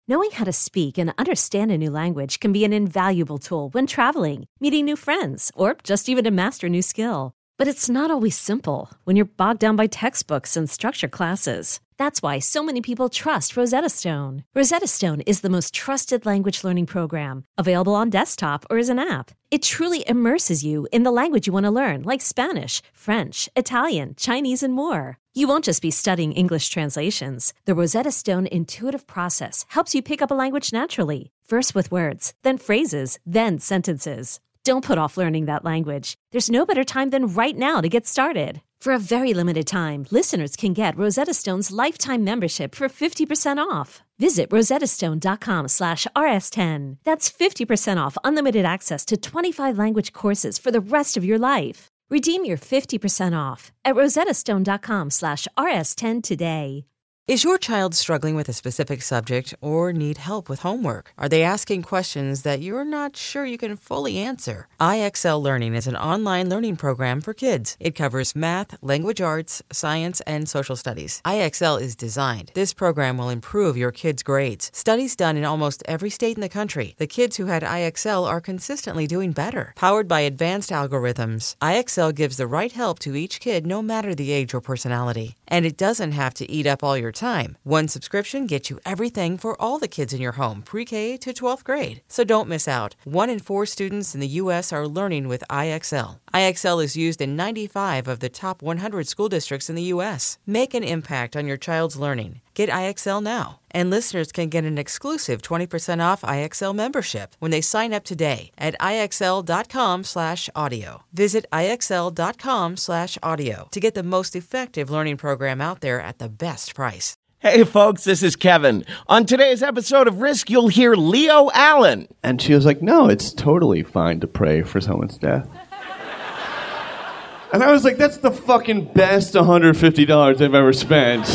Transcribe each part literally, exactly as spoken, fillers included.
Knowing how to speak and understand a new language can be an invaluable tool when traveling, meeting new friends, or just even to master a new skill. But it's not always simple when you're bogged down by textbooks and structured classes. That's why so many people trust Rosetta Stone. Rosetta Stone is the most trusted language learning program, available on desktop or as an app. It truly immerses you in the language you want to learn, like Spanish, French, Italian, Chinese, and more. You won't just be studying English translations. The Rosetta Stone intuitive process helps you pick up a language naturally, first with words, then phrases, then sentences. Don't put off learning that language. There's no better time than right now to get started. For a very limited time, listeners can get Rosetta Stone's lifetime membership for fifty percent off. Visit rosettastone.com slash rs10. That's fifty percent off unlimited access to twenty-five language courses for the rest of your life. Redeem your fifty percent off at rosettastone.com slash rs10 today. Is your child struggling with a specific subject or need help with homework? Are they asking questions that you're not sure you can fully answer? I X L Learning is an online learning program for kids. It covers math, language arts, science, and social studies. I X L is designed. This program will improve your kids' grades. Studies done in almost every state in the country. The kids who had I X L are consistently doing better. Powered by advanced algorithms, I X L gives the right help to each kid no matter the age or personality. And it doesn't have to eat up all your time. One subscription gets you everything for all the kids in your home, pre-K to twelfth grade. So don't miss out. One in four students in the U S are learning with I X L. I X L is used in ninety-five of the top one hundred school districts in the U S. Make an impact on your child's learning. Get I X L now. And listeners can get an exclusive twenty percent off I X L membership when they sign up today at IXL.com slash audio. Visit IXL.com slash audio to get the most effective learning program out there at the best price. Hey, folks, this is Kevin. On today's episode of Risk, you'll hear Leo Allen. And she was like, no, it's totally fine to pray for someone's death. And I was like, that's the fucking best one hundred fifty dollars I've ever spent.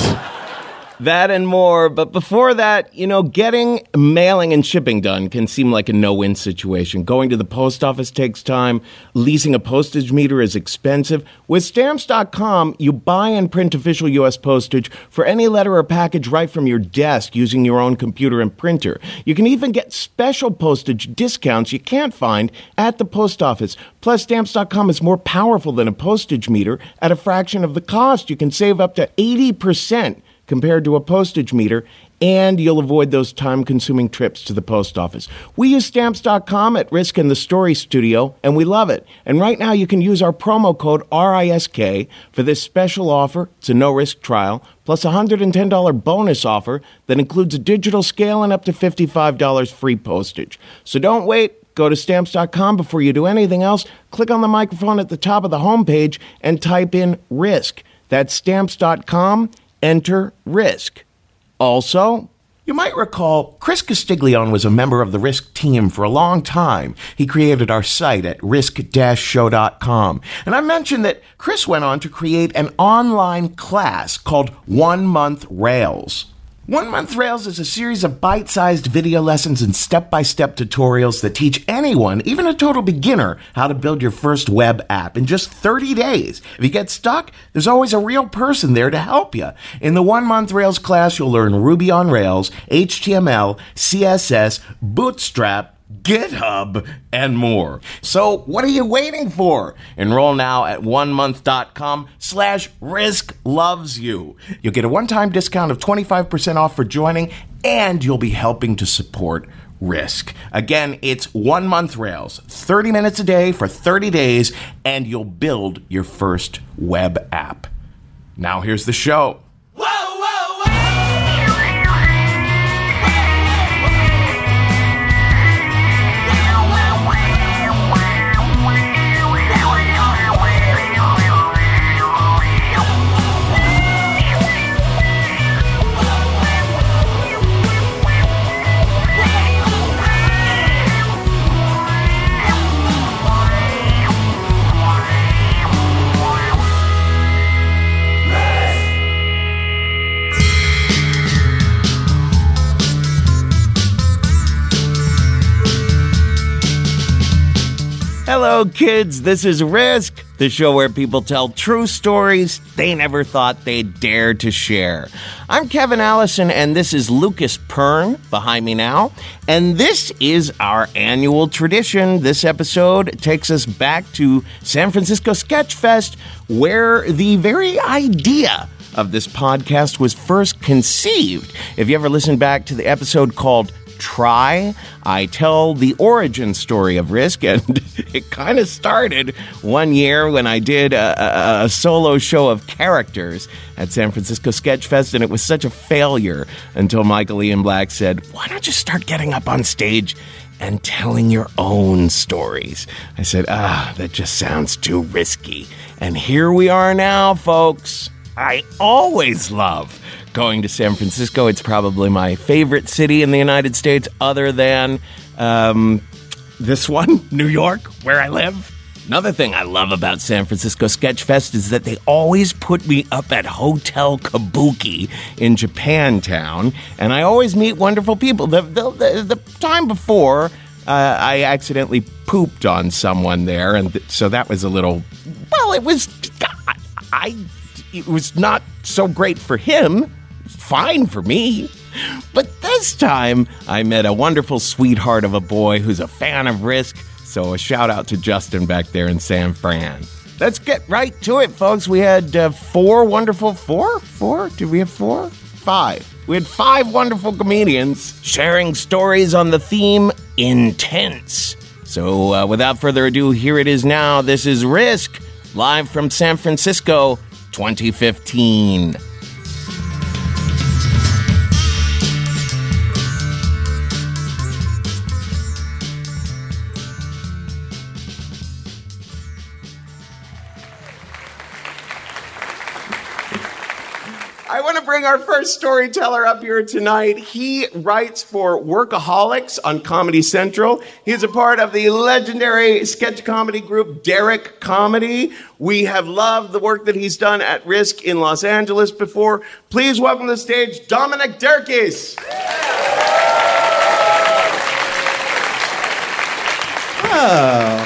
That and more, but before that, you know, getting mailing and shipping done can seem like a no-win situation. Going to the post office takes time. Leasing a postage meter is expensive. With Stamps dot com, you buy and print official U S postage for any letter or package right from your desk using your own computer and printer. You can even get special postage discounts you can't find at the post office. Plus, Stamps dot com is more powerful than a postage meter at a fraction of the cost. You can save up to eighty percent compared to a postage meter, and you'll avoid those time-consuming trips to the post office. We use Stamps dot com at Risk in the Story Studio, and we love it. And right now you can use our promo code R I S K for this special offer. It's a no-risk trial, plus a one hundred ten dollars bonus offer that includes a digital scale and up to fifty-five dollars free postage. So don't wait. Go to Stamps dot com before you do anything else. Click on the microphone at the top of the homepage and type in RISK. That's Stamps dot com. Enter RISK. Also, you might recall Chris Castiglione was a member of the RISK team for a long time. He created our site at risk dash show dot com. And I mentioned that Chris went on to create an online class called One Month Rails. One Month Rails is a series of bite-sized video lessons and step-by-step tutorials that teach anyone, even a total beginner, how to build your first web app in just thirty days. If you get stuck, there's always a real person there to help you. In the One Month Rails class, you'll learn Ruby on Rails, H T M L, C S S, Bootstrap, GitHub, and more. So what are you waiting for? Enroll now at one month dot com slash risk loves you. You'll get a one-time discount of twenty-five percent off for joining, and you'll be helping to support Risk. Again, it's One Month Rails, thirty minutes a day for thirty days, and you'll build your first web app. Now here's the show. Hello, kids. This is Risk, the show where people tell true stories they never thought they'd dare to share. I'm Kevin Allison, and this is Lucas Pern behind me now. And this is our annual tradition. This episode takes us back to San Francisco Sketch Fest, where the very idea of this podcast was first conceived. If you ever listen back to the episode called Try, I tell the origin story of Risk, and it kind of started one year when I did a, a, a solo show of characters at San Francisco Sketch Fest, and it was such a failure until Michael Ian Black said, why don't you start getting up on stage and telling your own stories? I said, ah, that just sounds too risky. And here we are now, folks. I always love going to San Francisco. It's probably my favorite city in the United States other than um, this one, New York, where I live. Another thing I love about San Francisco Sketch Fest is that they always put me up at Hotel Kabuki in Japantown, and I always meet wonderful people. The, the, the, the time before, uh, I accidentally pooped on someone there, and th- so that was a little, well, it was, I, I it was not so great for him. Fine for me. But this time, I met a wonderful sweetheart of a boy who's a fan of Risk, so a shout out to Justin back there in San Fran. Let's get right to it, folks. We had uh, four wonderful, four? Four? Did we have four? Five. We had five wonderful comedians sharing stories on the theme Intense. So uh, without further ado, here it is now. This is Risk, live from San Francisco, twenty fifteen. I want to bring our first storyteller up here tonight. He writes for Workaholics on Comedy Central. He is a part of the legendary sketch comedy group Derek Comedy. We have loved the work that he's done at Risk in Los Angeles before. Please welcome to the stage Dominic Dierkes. Oh.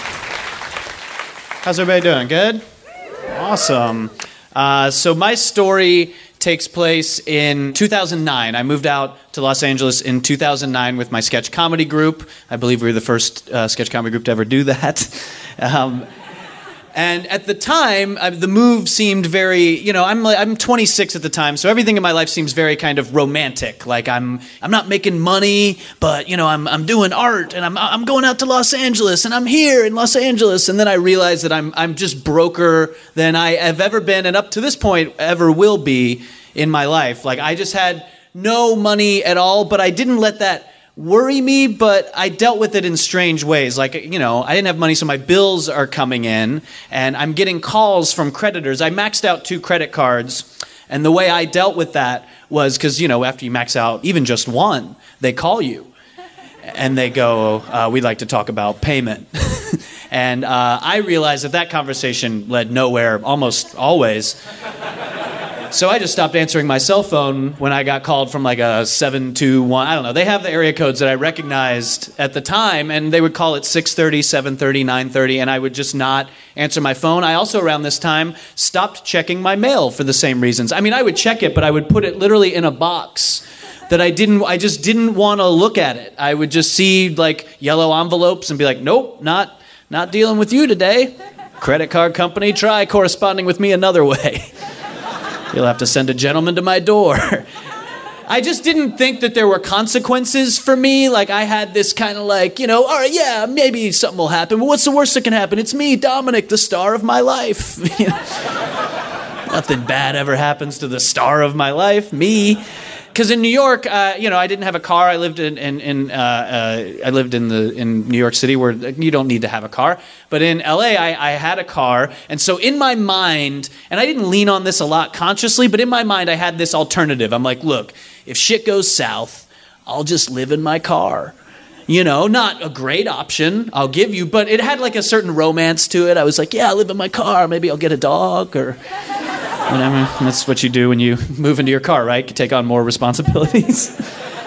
How's everybody doing? Good? Awesome. Uh, so my story takes place in two thousand nine. I moved out to Los Angeles in two thousand nine with my sketch comedy group. I believe we were the first uh, sketch comedy group to ever do that. um, and at the time, I, the move seemed very, you know, I'm I'm twenty-six at the time, so everything in my life seems very kind of romantic. Like I'm I'm not making money, but you know, I'm I'm doing art, and I'm I'm going out to Los Angeles, and I'm here in Los Angeles. And then I realized that I'm I'm just broker than I have ever been, and up to this point ever will be in my life. Like I just had no money at all, but I didn't let that worry me, but I dealt with it in strange ways. Like, you know, I didn't have money, so my bills are coming in, and I'm getting calls from creditors. I maxed out two credit cards, and the way I dealt with that was, because, you know, after you max out even just one, they call you, and they go, uh, we'd like to talk about payment. And uh, I realized that that conversation led nowhere almost always. So I just stopped answering my cell phone when I got called from like a seven two one. I don't know. They have the area codes that I recognized at the time, and they would call it six thirty, seven thirty, nine thirty, and I would just not answer my phone. I also, around this time, stopped checking my mail for the same reasons. I mean, I would check it, but I would put it literally in a box that I didn't, I just didn't want to look at it. I would just see like yellow envelopes and be like, nope, not, not dealing with you today. Credit card company, try corresponding with me another way. You'll have to send a gentleman to my door. I just didn't think that there were consequences for me. Like I had this kind of like, you know, all right, yeah, maybe something will happen, but what's the worst that can happen? It's me, Dominic, the star of my life. You know? Nothing bad ever happens to the star of my life, me. Because in New York, uh, you know, I didn't have a car. I lived in, in, in uh, uh, I lived in the in New York City, where you don't need to have a car. But in L A, I, I had a car, and so in my mind, and I didn't lean on this a lot consciously, but in my mind, I had this alternative. I'm like, look, if shit goes south, I'll just live in my car. You know, not a great option, I'll give you, but it had like a certain romance to it. I was like, yeah, I live in my car. Maybe I'll get a dog or whatever. That's what you do when you move into your car, right? You take on more responsibilities.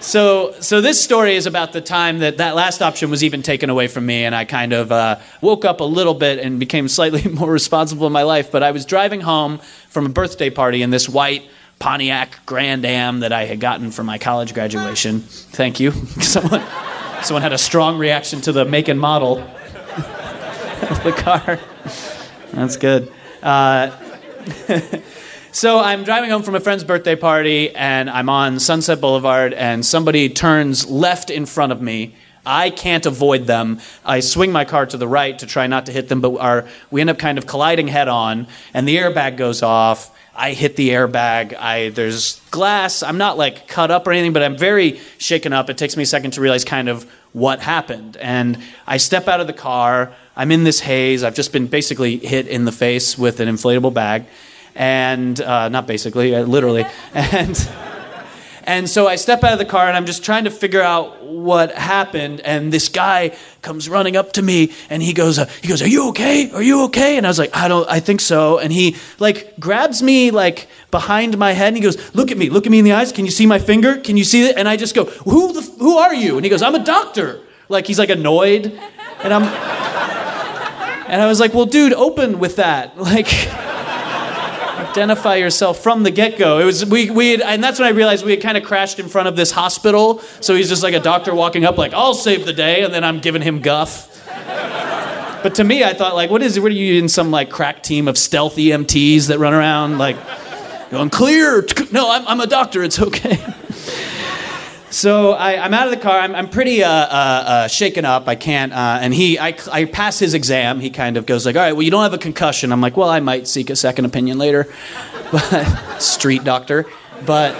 So, so this story is about the time that that last option was even taken away from me, and I kind of uh, woke up a little bit and became slightly more responsible in my life. But I was driving home from a birthday party in this white Pontiac Grand Am that I had gotten for my college graduation. Thank you. Someone, someone had a strong reaction to the make and model of the car. That's good. Uh, So I'm driving home from a friend's birthday party, and I'm on Sunset Boulevard, and somebody turns left in front of me. I can't avoid them. I swing my car to the right to try not to hit them, but our, we end up kind of colliding head-on, and the airbag goes off. I hit the airbag. I There's glass. I'm not, like, cut up or anything, but I'm very shaken up. It takes me a second to realize kind of what happened. And I step out of the car. I'm in this haze. I've just been basically hit in the face with an inflatable bag. And uh, not basically, uh, literally. And and so I step out of the car, and I'm just trying to figure out what happened. And this guy comes running up to me, and he goes, uh, he goes, "Are you okay? Are you okay?" And I was like, "I don't, I think so." And he like grabs me like behind my head, and he goes, "Look at me, look at me in the eyes. Can you see my finger? Can you see it?" And I just go, "Who the, who are you?" And he goes, "I'm a doctor." Like he's like annoyed, and I'm, and I was like, "Well, dude, open with that, like." Identify yourself from the get-go. It was we we had, and that's when I realized we had kind of crashed in front of this hospital. So he's just like a doctor walking up, like, "I'll save the day," and then I'm giving him guff. But to me, I thought, like, what is it? What are you in some like crack team of stealth E M Ts that run around like going clear? No, I'm I'm a doctor. It's okay. So I, I'm out of the car. I'm, I'm pretty uh, uh, uh, shaken up. I can't. Uh, and he, I, I pass his exam. He kind of goes like, "All right, well, you don't have a concussion." I'm like, "Well, I might seek a second opinion later." But street doctor. But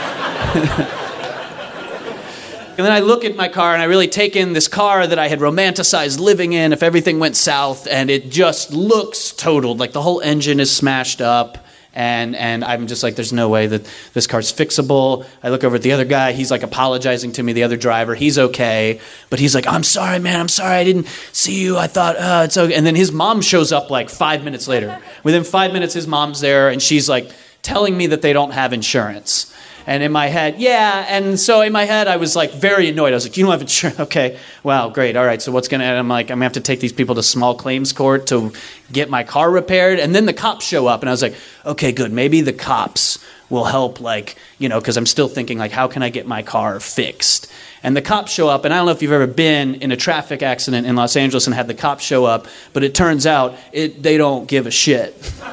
and then I look at my car, and I really take in this car that I had romanticized living in. If everything went south, and it just looks totaled, like the whole engine is smashed up. And and I'm just like, there's no way that this car's fixable. I look over at the other guy. He's like apologizing to me, the other driver. He's okay. But he's like, "I'm sorry, man. I'm sorry. I didn't see you. I thought, uh, it's okay." And then his mom shows up like five minutes later. Within five minutes, his mom's there. And she's like telling me that they don't have insurance. And in my head, yeah. And so in my head, I was like very annoyed. I was like, "You don't have insurance? Okay. Wow, great. All right. So what's going to happen?" I'm like, I'm going to have to take these people to small claims court to get my car repaired. And then the cops show up. And I was like, okay, good. Maybe the cops will help, like, you know, because I'm still thinking, like, how can I get my car fixed? And the cops show up. And I don't know if you've ever been in a traffic accident in Los Angeles and had the cops show up. But it turns out it they don't give a shit.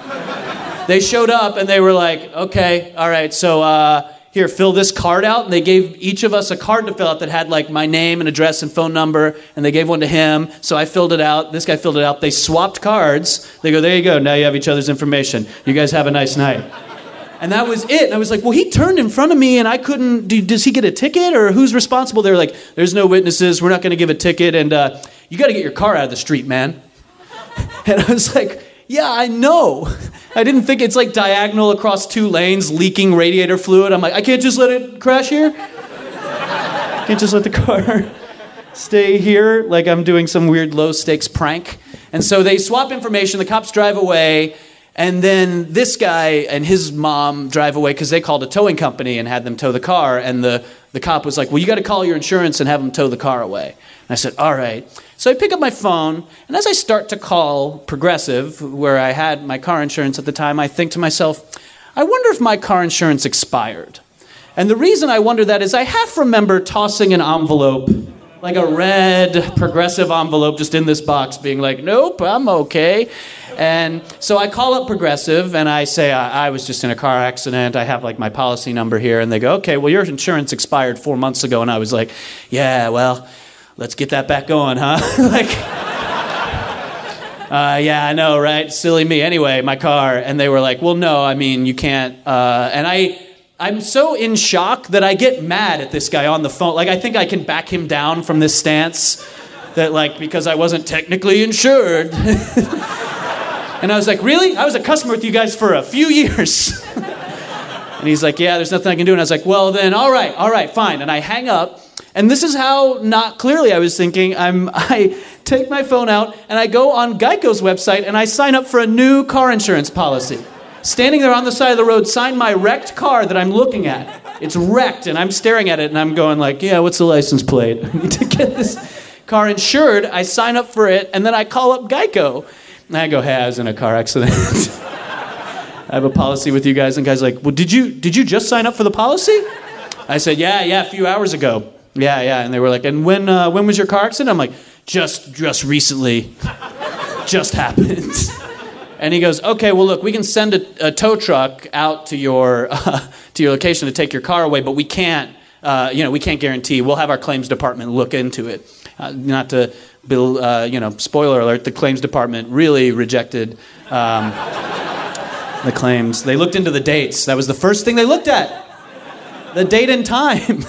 They showed up and they were like, okay, all right, so... uh here, fill this card out. And they gave each of us a card to fill out that had like my name and address and phone number. And they gave one to him. So I filled it out. This guy filled it out. They swapped cards. They go, "There you go. Now you have each other's information. You guys have a nice night." And that was it. And I was like, well, he turned in front of me and I couldn't, do, does he get a ticket or who's responsible? They were like, "There's no witnesses. We're not going to give a ticket. And uh, you got to get your car out of the street, man." And I was like, yeah, I know. I didn't think it's like diagonal across two lanes, leaking radiator fluid. I'm like, I can't just let it crash here? Can't just let the car stay here like I'm doing some weird low-stakes prank? And so they swap information, the cops drive away, and then this guy and his mom drive away because they called a towing company and had them tow the car, and the, the cop was like, "Well, you got to call your insurance and have them tow the car away." And I said, all right. So I pick up my phone, and as I start to call Progressive, where I had my car insurance at the time, I think to myself, I wonder if my car insurance expired. And the reason I wonder that is I half remember tossing an envelope, like a red Progressive envelope just in this box, being like, "Nope, I'm okay." And so I call up Progressive, and I say, I, I was just in a car accident. I have like my policy number here. And they go, "Okay, well, your insurance expired four months ago." And I was like, yeah, well... let's get that back going, huh? like, uh, yeah, I know, right? Silly me. Anyway, my car. And they were like, well, no, I mean, you can't. Uh, and I, I'm so in shock that I get mad at this guy on the phone. Like, I think I can back him down from this stance that, like, because I wasn't technically insured. And I was like, really? I was a customer with you guys for a few years. And he's like, yeah, there's nothing I can do. And I was like, well, then, all right, all right, fine. And I hang up. And this is how not clearly I was thinking. I'm, I take my phone out and I go on Geico's website and I sign up for a new car insurance policy. Standing there on the side of the road, sign my wrecked car that I'm looking at. It's wrecked, and I'm staring at it, and I'm going like, yeah, what's the license plate? I need to get this car insured. I sign up for it, and then I call up Geico. And I go, hey, I was in a car accident. I have a policy with you guys. And the guy's like, well, did you did you just sign up for the policy? I said, yeah, yeah, a few hours ago. Yeah, yeah. And they were like, and when uh, when was your car accident? I'm like, just just recently. Just happened. And he goes, okay, well, look, we can send a, a tow truck out to your uh, to your location to take your car away, but we can't, uh, you know, we can't guarantee. We'll have our claims department look into it. Uh, not to, build, uh, you know, spoiler alert, the claims department really rejected um, the claims. They looked into the dates. That was the first thing they looked at. The date and time.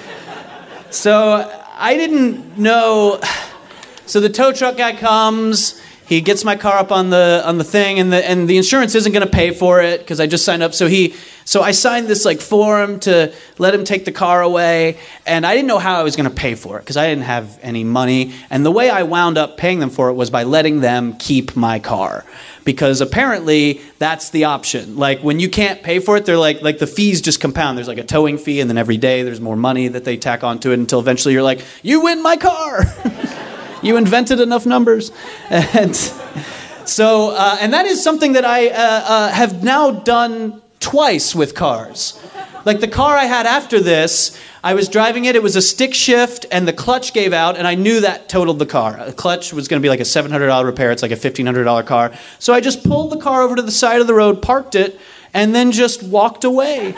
So I didn't know. So the tow truck guy comes. He gets my car up on the on the thing, and the and the insurance isn't going to pay for it because I just signed up. So he, so I signed this like form to let him take the car away, and I didn't know how I was going to pay for it because I didn't have any money. And the way I wound up paying them for it was by letting them keep my car, because apparently that's the option. Like when you can't pay for it, they're like like the fees just compound. There's like a towing fee, and then every day there's more money that they tack onto it until eventually you're like, you win my car. You invented enough numbers. And so, uh, and that is something that I uh, uh, have now done twice with cars. Like the car I had after this, I was driving it, it was a stick shift, and the clutch gave out, and I knew that totaled the car. The clutch was going to be like a seven hundred dollars repair, it's like a fifteen hundred dollars car. So I just pulled the car over to the side of the road, parked it, and then just walked away.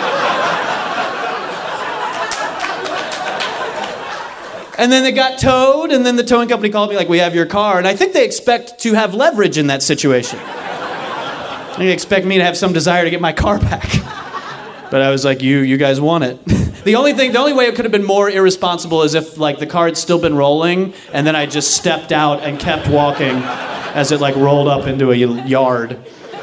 And then it got towed, and then the towing company called me like, we have your car. And I think they expect to have leverage in that situation. They expect me to have some desire to get my car back. But I was like, you you guys want it. The only thing, the only way it could have been more irresponsible is if like the car had still been rolling, and then I just stepped out and kept walking as it like rolled up into a yard.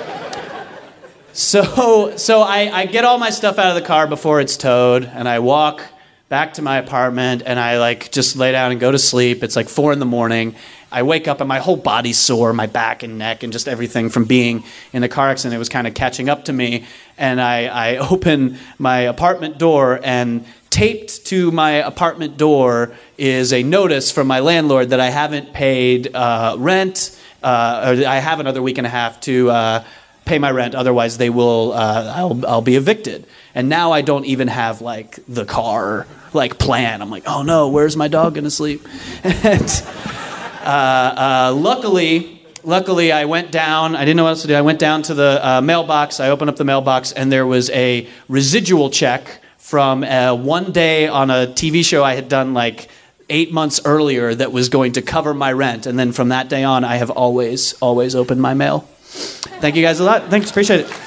So so I, I get all my stuff out of the car before it's towed, and I walk back to my apartment, and I like just lay down and go to sleep. It's like four in the morning. I wake up and my whole body's sore, my back and neck and just everything from being in a car accident. It was kind of catching up to me. And I, I open my apartment door, and taped to my apartment door is a notice from my landlord that I haven't paid uh, rent, uh, or I have another week and a half to uh, pay my rent. Otherwise, they will. Uh, I'll, I'll be evicted. And now I don't even have like the car like plan. I'm like, oh no, where's my dog gonna sleep? And uh, uh, luckily, luckily, I went down. I didn't know what else to do. I went down to the uh, mailbox. I opened up the mailbox, and there was a residual check from uh, one day on a T V show I had done like eight months earlier that was going to cover my rent. And then from that day on, I have always, always opened my mail. Thank you guys a lot. Thanks, appreciate it.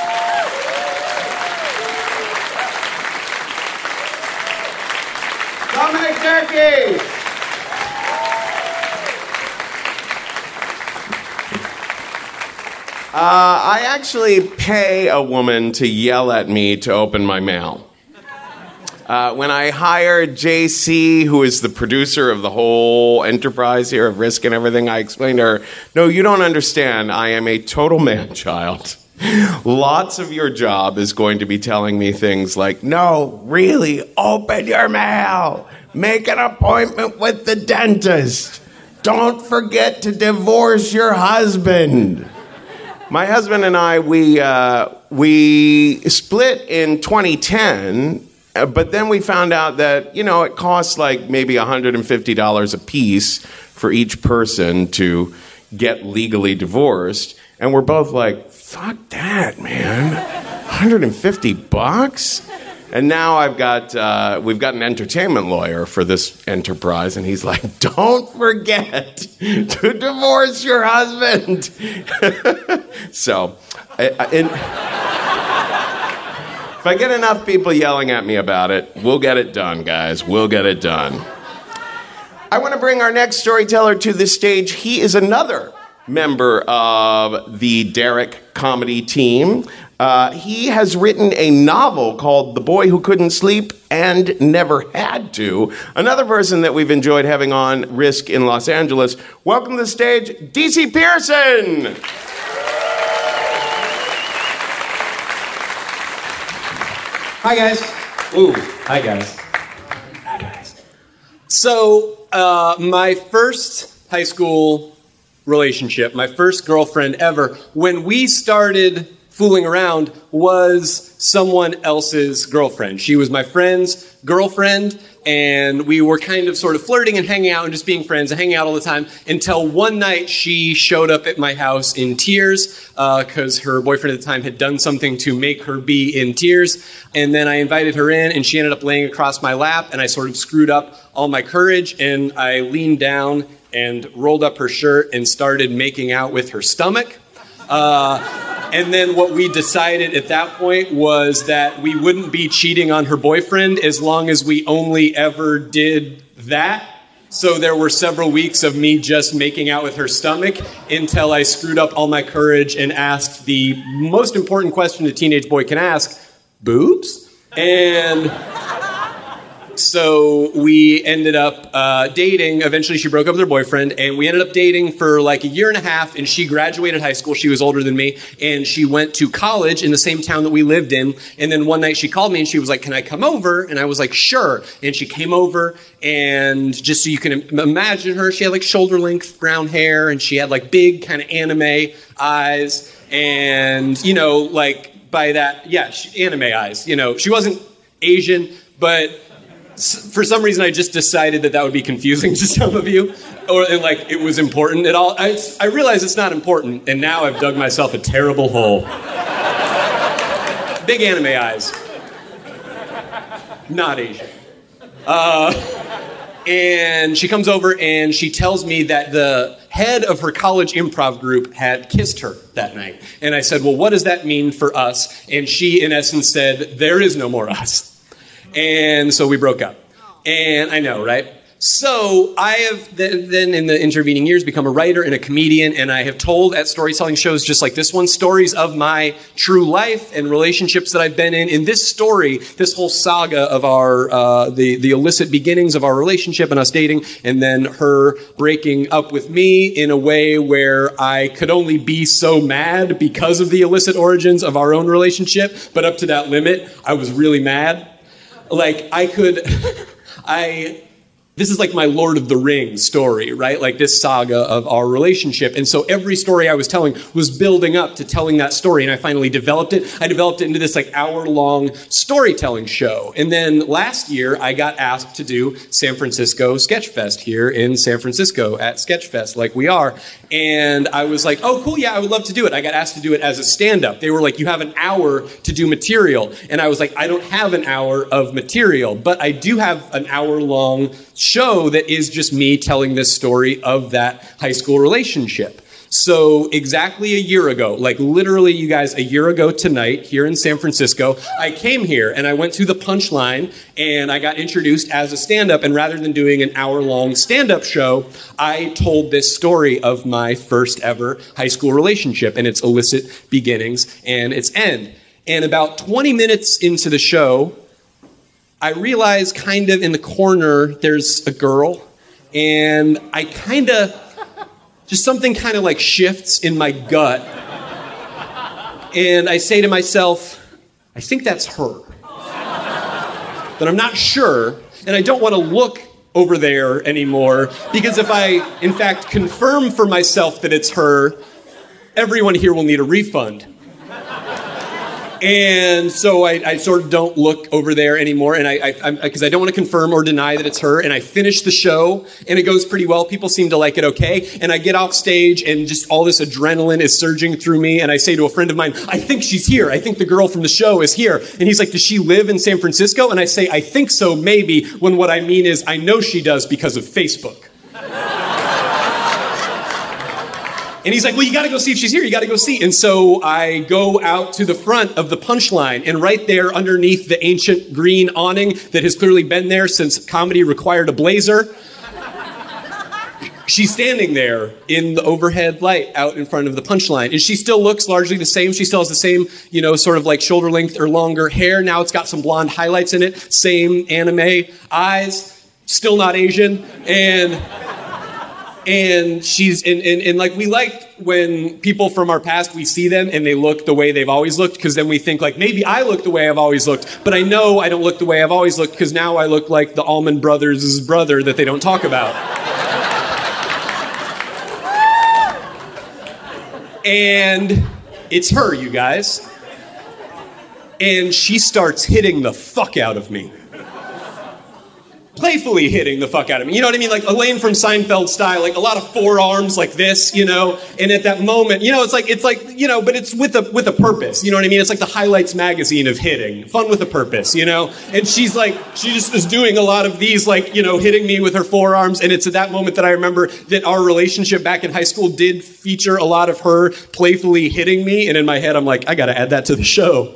Dominic Durkee! Uh, I actually pay a woman to yell at me to open my mail. Uh, when I hired J C, who is the producer of the whole enterprise here of Risk and everything, I explained to her, no, you don't understand. I am a total man-child. Lots of your job is going to be telling me things like, no, really, open your mail. Make an appointment with the dentist. Don't forget to divorce your husband. My husband and I, we uh, we split in twenty ten, but then we found out that, you know, it costs like maybe one hundred fifty dollars a piece for each person to get legally divorced. And we're both like, fuck that, man. one hundred fifty bucks? And now I've got, uh, we've got an entertainment lawyer for this enterprise, and he's like, don't forget to divorce your husband. So, I, I, in, if I get enough people yelling at me about it, we'll get it done, guys. We'll get it done. I want to bring our next storyteller to the stage. He is another member of the Derek comedy team. Uh, he has written a novel called The Boy Who Couldn't Sleep and Never Had To. Another person that we've enjoyed having on Risk in Los Angeles. Welcome to the stage, D C Pearson. Hi, guys. Ooh, hi, guys. Hi, guys. So, uh, my first high school relationship, my first girlfriend ever, when we started fooling around, was someone else's girlfriend. She was my friend's girlfriend, and we were kind of sort of flirting and hanging out and just being friends and hanging out all the time until one night she showed up at my house in tears because uh, her boyfriend at the time had done something to make her be in tears. And then I invited her in, and she ended up laying across my lap, and I sort of screwed up all my courage, and I leaned down and rolled up her shirt and started making out with her stomach. Uh, and then what we decided at that point was that we wouldn't be cheating on her boyfriend as long as we only ever did that. So there were several weeks of me just making out with her stomach until I screwed up all my courage and asked the most important question a teenage boy can ask, boobs? And so we ended up uh, dating. Eventually she broke up with her boyfriend, and we ended up dating for like a year and a half, and she graduated high school. She was older than me, and she went to college in the same town that we lived in. And then one night she called me, and she was like, can I come over? And I was like, sure. And she came over, and just so you can imagine her, she had like shoulder-length brown hair, and she had like big kind of anime eyes, and, you know, like by that, yeah, she, anime eyes. You know, she wasn't Asian, but for some reason, I just decided that that would be confusing to some of you, or and like it was important at all. I, I realize it's not important, and now I've dug myself a terrible hole. Big anime eyes. Not Asian. Uh, and she comes over and she tells me that the head of her college improv group had kissed her that night. And I said, well, what does that mean for us? And she, in essence, said, there is no more us. And so we broke up. And I know, right? So I have then in the intervening years become a writer and a comedian, and I have told at storytelling shows just like this one stories of my true life and relationships that I've been in. In this story, this whole saga of our uh, the the illicit beginnings of our relationship and us dating, and then her breaking up with me in a way where I could only be so mad because of the illicit origins of our own relationship. But up to that limit, I was really mad. Like I could, I. This is like my Lord of the Rings story, right? Like this saga of our relationship. And so every story I was telling was building up to telling that story. And I finally developed it. I developed it into this like hour-long storytelling show. And then last year, I got asked to do San Francisco Sketchfest here in San Francisco at Sketchfest, like we are. And I was like, oh, cool, yeah, I would love to do it. I got asked to do it as a stand-up. They were like, you have an hour to do material. And I was like, I don't have an hour of material, but I do have an hour-long show that is just me telling this story of that high school relationship. So exactly a year ago, like literally you guys, a year ago tonight here in San Francisco, I came here and I went to the Punchline and I got introduced as a stand-up, and rather than doing an hour-long stand-up show, I told this story of my first ever high school relationship and its illicit beginnings and its end. And about twenty minutes into the show, I realize kind of in the corner there's a girl, and I kind of, just something kind of like shifts in my gut. And I say to myself, I think that's her. But I'm not sure, and I don't want to look over there anymore, because if I, in fact, confirm for myself that it's her, everyone here will need a refund. And so I, I sort of don't look over there anymore, and I, I, because I, I don't want to confirm or deny that it's her. And I finish the show, and it goes pretty well. People seem to like it okay. And I get off stage, and just all this adrenaline is surging through me. And I say to a friend of mine, I think she's here. I think the girl from the show is here. And he's like, does she live in San Francisco? And I say, I think so, maybe. When what I mean is, I know she does because of Facebook. And he's like, well, you got to go see if she's here. You got to go see. And so I go out to the front of the Punchline, and right there underneath the ancient green awning that has clearly been there since comedy required a blazer, she's standing there in the overhead light out in front of the Punchline. And she still looks largely the same. She still has the same, you know, sort of like shoulder length or longer hair. Now it's got some blonde highlights in it. Same anime eyes. Still not Asian. And And she's, and, and, and like, we liked when people from our past, we see them and they look the way they've always looked, because then we think like, maybe I look the way I've always looked, but I know I don't look the way I've always looked, because now I look like the Allman Brothers' brother that they don't talk about. And it's her, you guys. And she starts hitting the fuck out of me. Playfully hitting the fuck out of me. You know what I mean? Like Elaine from Seinfeld style, like a lot of forearms like this, you know? And at that moment, you know, it's like, it's like, you know, but it's with a, with a purpose. You know what I mean? It's like the Highlights magazine of hitting. Fun with a purpose, you know? And she's like, she just is doing a lot of these, like, you know, hitting me with her forearms. And it's at that moment that I remember that our relationship back in high school did feature a lot of her playfully hitting me. And in my head, I'm like, I gotta add that to the show.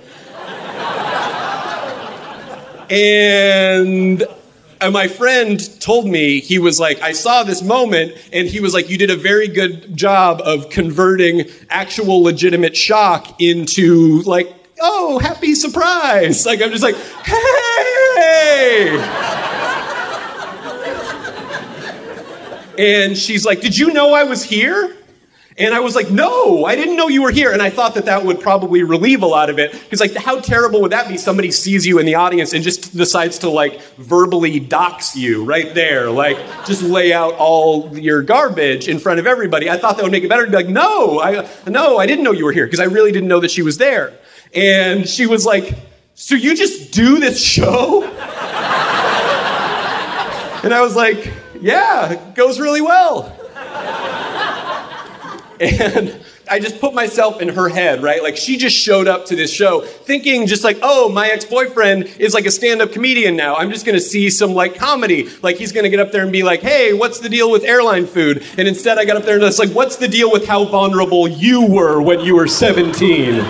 And... And my friend told me, he was like, I saw this moment, and he was like, you did a very good job of converting actual legitimate shock into like, oh, happy surprise. Like, I'm just like, hey! And she's like, did you know I was here? And I was like, no, I didn't know you were here. And I thought that that would probably relieve a lot of it. Because, like, how terrible would that be? Somebody sees you in the audience and just decides to, like, verbally dox you right there. Like, just lay out all your garbage in front of everybody. I thought that would make it better to be like, no, I, no, I didn't know you were here. Because I really didn't know that she was there. And she was like, so you just do this show? And I was like, yeah, it goes really well. And I just put myself in her head, right? Like, she just showed up to this show thinking just like, oh, my ex-boyfriend is like a stand-up comedian now. I'm just going to see some like comedy. Like, he's going to get up there and be like, hey, what's the deal with airline food? And instead I got up there and it's like, what's the deal with how vulnerable you were when you were seventeen?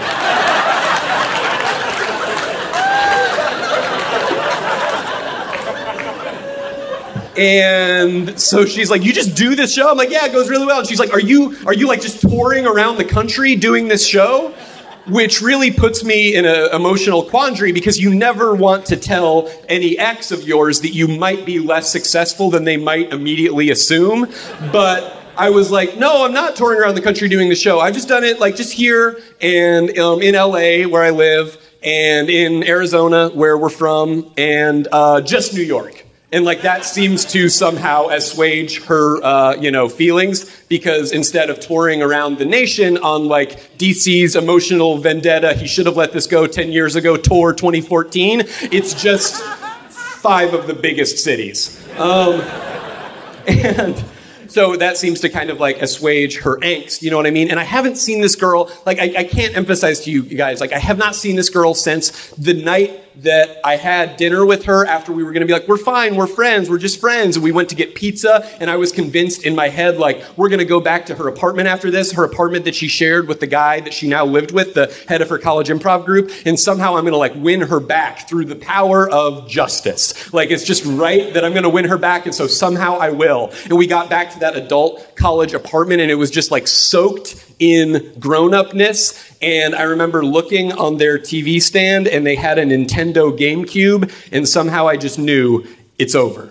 And so she's like, you just do this show? I'm like, yeah, it goes really well. And she's like, are you are you like just touring around the country doing this show? Which really puts me in an emotional quandary, because you never want to tell any ex of yours that you might be less successful than they might immediately assume. But I was like, no, I'm not touring around the country doing the show. I've just done it like just here and um, in L A where I live, and in Arizona where we're from, and uh, just New York. And like that seems to somehow assuage her, uh, you know, feelings, because instead of touring around the nation on like D C's emotional vendetta, he should have let this go ten years ago, tour twenty fourteen, it's just five of the biggest cities. Um, and so that seems to kind of like assuage her angst, you know what I mean? And I haven't seen this girl, like I, I can't emphasize to you guys, like I have not seen this girl since the night that I had dinner with her after we were going to be like, we're fine, we're friends, we're just friends. And we went to get pizza, and I was convinced in my head, like, we're going to go back to her apartment after this, her apartment that she shared with the guy that she now lived with, the head of her college improv group. And somehow I'm going to like win her back through the power of justice. Like, it's just right that I'm going to win her back. And so somehow I will. And we got back to that adult college apartment, and it was just like soaked in grown-upness. And I remember looking on their T V stand, and they had a Nintendo GameCube, and somehow I just knew it's over.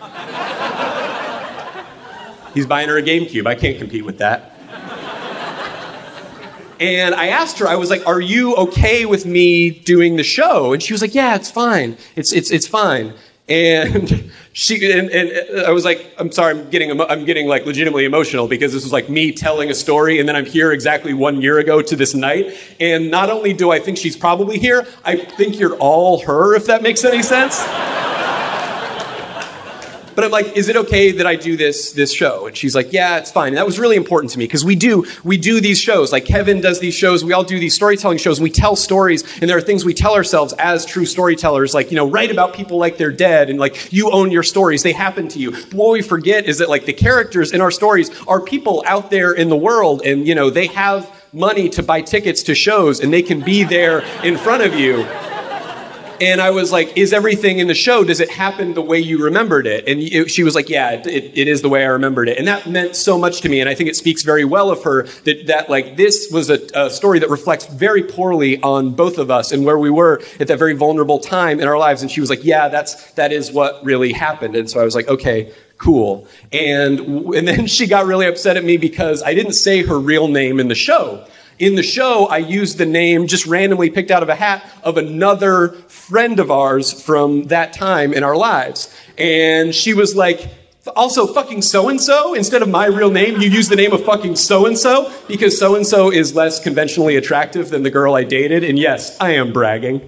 He's buying her a GameCube. I can't compete with that. And I asked her, I was like, are you okay with me doing the show? And she was like, yeah, it's fine. It's it's it's fine. And she and, and I was like, I'm sorry, I'm getting I'm getting like legitimately emotional, because this was like me telling a story, and then I'm here exactly one year ago to this night. And not only do I think she's probably here, I think you're all her, if that makes any sense. But I'm like, is it okay that I do this this show? And she's like, yeah, it's fine. And that was really important to me, because we do we do these shows. Like Kevin does these shows. We all do these storytelling shows, and we tell stories. And there are things we tell ourselves as true storytellers, like, you know, write about people like they're dead, and like you own your stories. They happen to you. But what we forget is that like the characters in our stories are people out there in the world, and you know, they have money to buy tickets to shows, and they can be there in front of you. And I was like, is everything in the show, does it happen the way you remembered it? And it, she was like, yeah, it, it, it is the way I remembered it. And that meant so much to me. And I think it speaks very well of her that, that like, this was a, a story that reflects very poorly on both of us and where we were at that very vulnerable time in our lives. And she was like, yeah, that's, that is what really happened. And so I was like, okay, cool. And, and then she got really upset at me because I didn't say her real name in the show. In the show, I used the name just randomly picked out of a hat of another friend of ours from that time in our lives. And she was like, also fucking so-and-so, instead of my real name, you use the name of fucking so-and-so because so-and-so is less conventionally attractive than the girl I dated. And yes, I am bragging.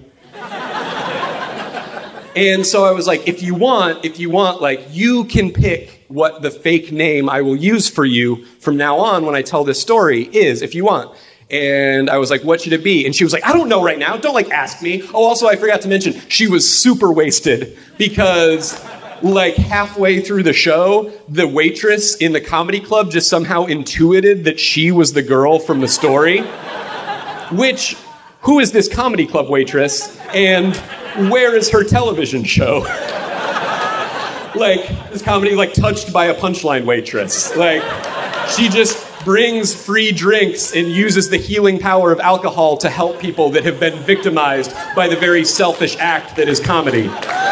And so I was like, if you want, if you want, like, you can pick what the fake name I will use for you from now on when I tell this story is, if you want. And I was like, what should it be? And she was like, I don't know right now. Don't, like, ask me. Oh, also, I forgot to mention, she was super wasted because, like, halfway through the show, the waitress in the comedy club just somehow intuited that she was the girl from the story. Which, who is this comedy club waitress? And where is her television show? Like, this comedy, like, touched by a punchline waitress. Like, she just brings free drinks and uses the healing power of alcohol to help people that have been victimized by the very selfish act that is comedy.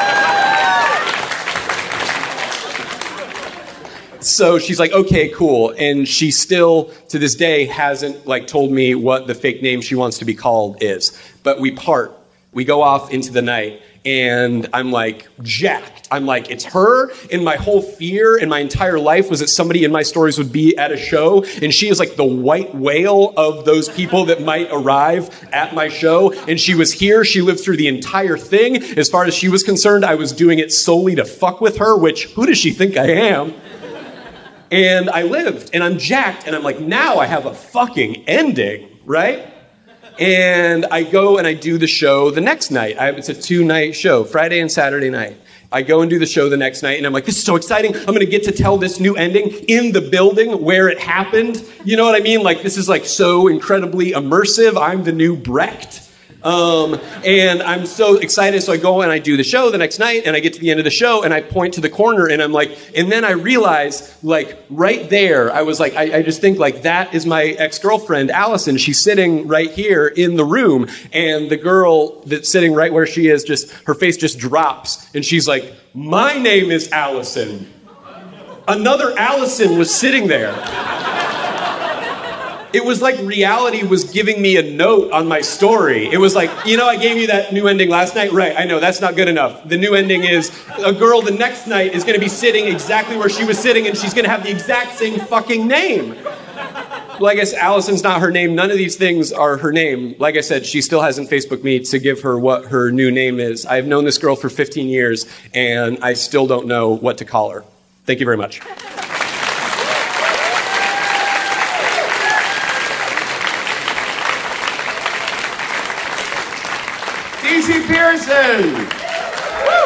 So she's like, okay, cool. And she still, to this day, hasn't, like, told me what the fake name she wants to be called is. But we part. We go off into the night. And I'm like jacked. I'm like, it's her. And my whole fear in my entire life was that somebody in my stories would be at a show. And she is like the white whale of those people that might arrive at my show. And she was here. She lived through the entire thing. As far as she was concerned, I was doing it solely to fuck with her, which who does she think I am? And I lived. And I'm jacked. And I'm like, now I have a fucking ending, right? And I go and I do the show the next night. I, it's a two-night show, Friday and Saturday night. I go and do the show the next night, and I'm like, this is so exciting. I'm going to get to tell this new ending in the building where it happened. You know what I mean? Like, this is like so incredibly immersive. I'm the new Brecht. Um, and I'm so excited. So I go and I do the show the next night, and I get to the end of the show, and I point to the corner, and I'm like, and then I realize, like, right there, I was like, I, I just think, like, that is my ex-girlfriend, Allison. She's sitting right here in the room, and the girl that's sitting right where she is, just, her face just drops, and she's like, my name is Allison. Another Allison was sitting there. It was like reality was giving me a note on my story. It was like, you know, I gave you that new ending last night. Right, I know, that's not good enough. The new ending is a girl the next night is going to be sitting exactly where she was sitting, and she's going to have the exact same fucking name. Well, I guess Allison's not her name. None of these things are her name. Like I said, she still hasn't Facebooked me to give her what her new name is. I've known this girl for fifteen years, and I still don't know what to call her. Thank you very much. D C Pearson. Woo.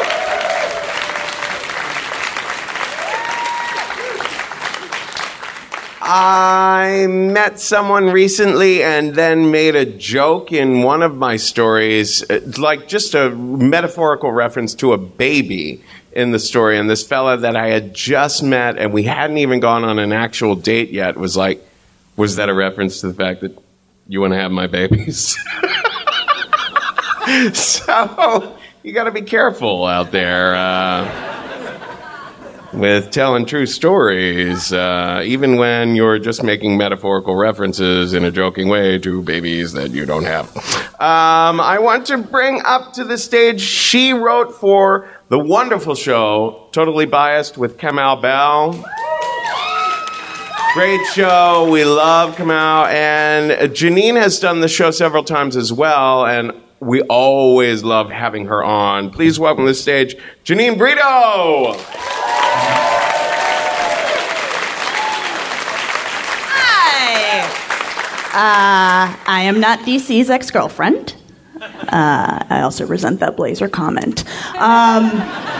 I met someone recently and then made a joke in one of my stories, like just a metaphorical reference to a baby in the story. And this fella that I had just met and we hadn't even gone on an actual date yet was like, was that a reference to the fact that you want to have my babies? So you got to be careful out there uh, with telling true stories, uh, even when you're just making metaphorical references in a joking way to babies that you don't have. Um, I want to bring up to the stage, she wrote for the wonderful show, Totally Biased with Kamau Bell. Great show. We love Kamau. And Janine has done the show several times as well, and we always love having her on. Please welcome to the stage, Janine Brito. Hi. Uh, I am not D C's ex-girlfriend. Uh, I also resent that blazer comment. Um,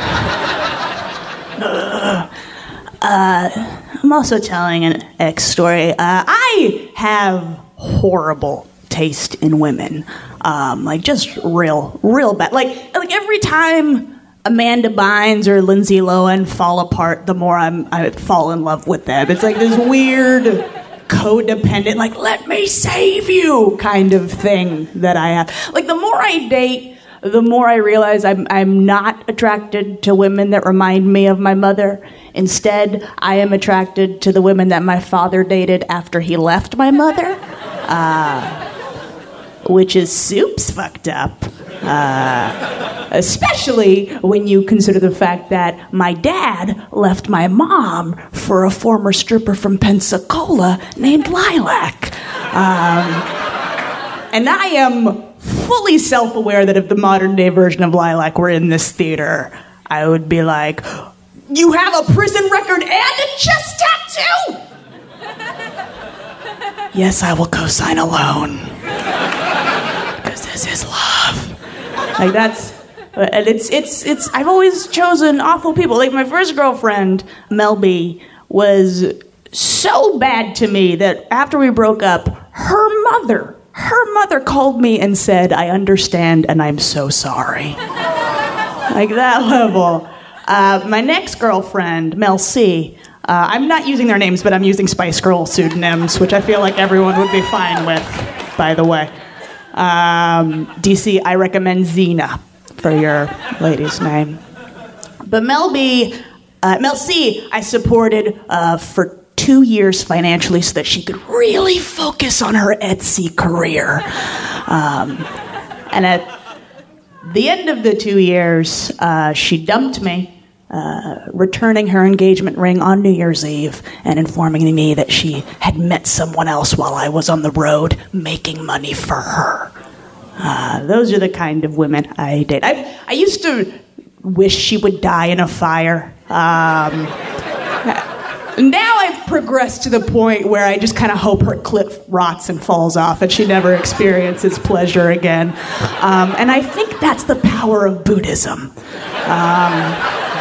uh, I'm also telling an ex story. Uh, I have horrible taste in women. Um, like, just real, real bad. Like, like every time Amanda Bynes or Lindsay Lohan fall apart, the more I'm, I fall in love with them. It's like this weird, codependent, like, let me save you kind of thing that I have. Like, the more I date, the more I realize I'm I'm not attracted to women that remind me of my mother. Instead, I am attracted to the women that my father dated after he left my mother, uh, which is soups fucked up. Uh, especially when you consider the fact that my dad left my mom for a former stripper from Pensacola named Lilac. Um, and I am fully self-aware that if the modern-day version of Lilac were in this theater, I would be like, you have a prison record and a chest tattoo? Yes, I will co-sign a loan. Because this is love. Like, that's... And it's, it's, it's... I've always chosen awful people. Like, my first girlfriend, Mel B, was so bad to me that after we broke up, her mother... Her mother called me and said, I understand and I'm so sorry. Like that level. Uh, my next girlfriend, Mel C, uh, I'm not using their names, but I'm using Spice Girl pseudonyms, which I feel like everyone would be fine with, by the way. Um, D C, I recommend Xena for your lady's name. But Mel B, uh, Mel C, I supported uh, for two years financially so that she could really focus on her Etsy career. Um, and at the end of the two years, uh, she dumped me, uh, returning her engagement ring on New Year's Eve and informing me that she had met someone else while I was on the road making money for her. Uh, those are the kind of women I date. I, I used to wish she would die in a fire. Um... Now I've progressed to the point where I just kind of hope her clit rots and falls off and she never experiences pleasure again. Um, and I think that's the power of Buddhism. Um,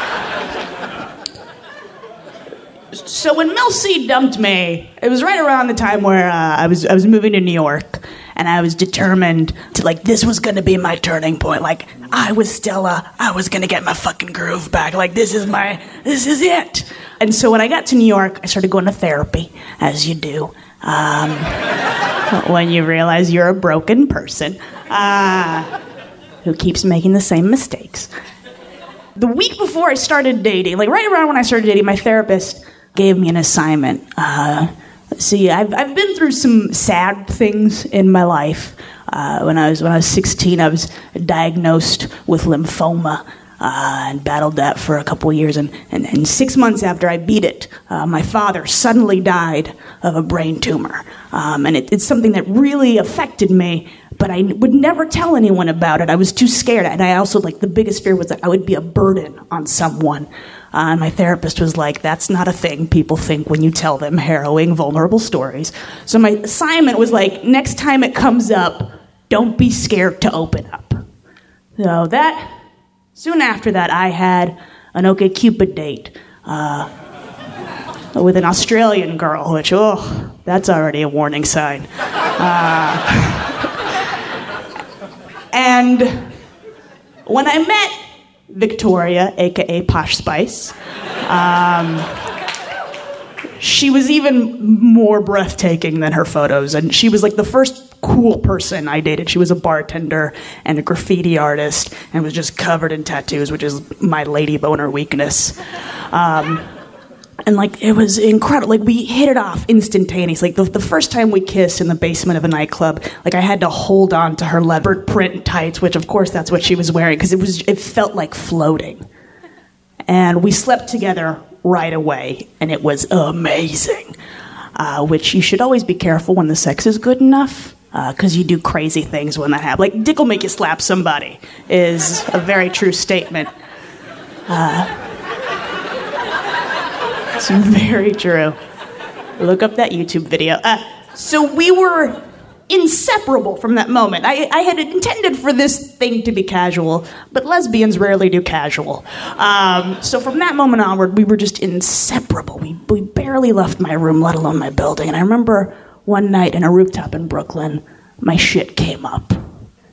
so when Mel C dumped me, it was right around the time where uh, I was I was moving to New York. And I was determined to, like, this was going to be my turning point. Like, I was Stella. I was going to get my fucking groove back. Like, this is my, this is it. And so when I got to New York, I started going to therapy, as you do, um, when you realize you're a broken person uh, who keeps making the same mistakes. The week before I started dating, like right around when I started dating, my therapist gave me an assignment. Uh, See, I've I've been through some sad things in my life. Uh, when I was when I was sixteen, I was diagnosed with lymphoma uh, and battled that for a couple of years. And, and, and six months after I beat it, uh, my father suddenly died of a brain tumor. Um, and it, it's something that really affected me, but I would never tell anyone about it. I was too scared. And I also, like, the biggest fear was that I would be a burden on someone. Uh, and my therapist was like, that's not a thing people think when you tell them harrowing, vulnerable stories. So my assignment was like, next time it comes up, don't be scared to open up. So that, soon after that, I had an OkCupid date uh, with an Australian girl, which, oh, that's already a warning sign. Uh, and when I met Victoria, a k a. Posh Spice. Um, she was even more breathtaking than her photos, and she was like the first cool person I dated. She was a bartender and a graffiti artist and was just covered in tattoos, which is my lady boner weakness. Um, and like, it was incredible. Like, we hit it off instantaneously. Like, the, the first time we kissed in the basement of a nightclub, like, I had to hold on to her leopard print tights, which of course that's what she was wearing, because it was it felt like floating. And we slept together right away, and it was amazing. Uh, which you should always be careful when the sex is good enough, because uh, you do crazy things when that happens. Like, dick will make you slap somebody is a very true statement. Uh, It's very true. Look up that YouTube video. Uh, so we were inseparable from that moment. I, I had intended for this thing to be casual, but lesbians rarely do casual. Um, so from that moment onward, we were just inseparable. We, we barely left my room, let alone my building. And I remember one night in a rooftop in Brooklyn, my shit came up.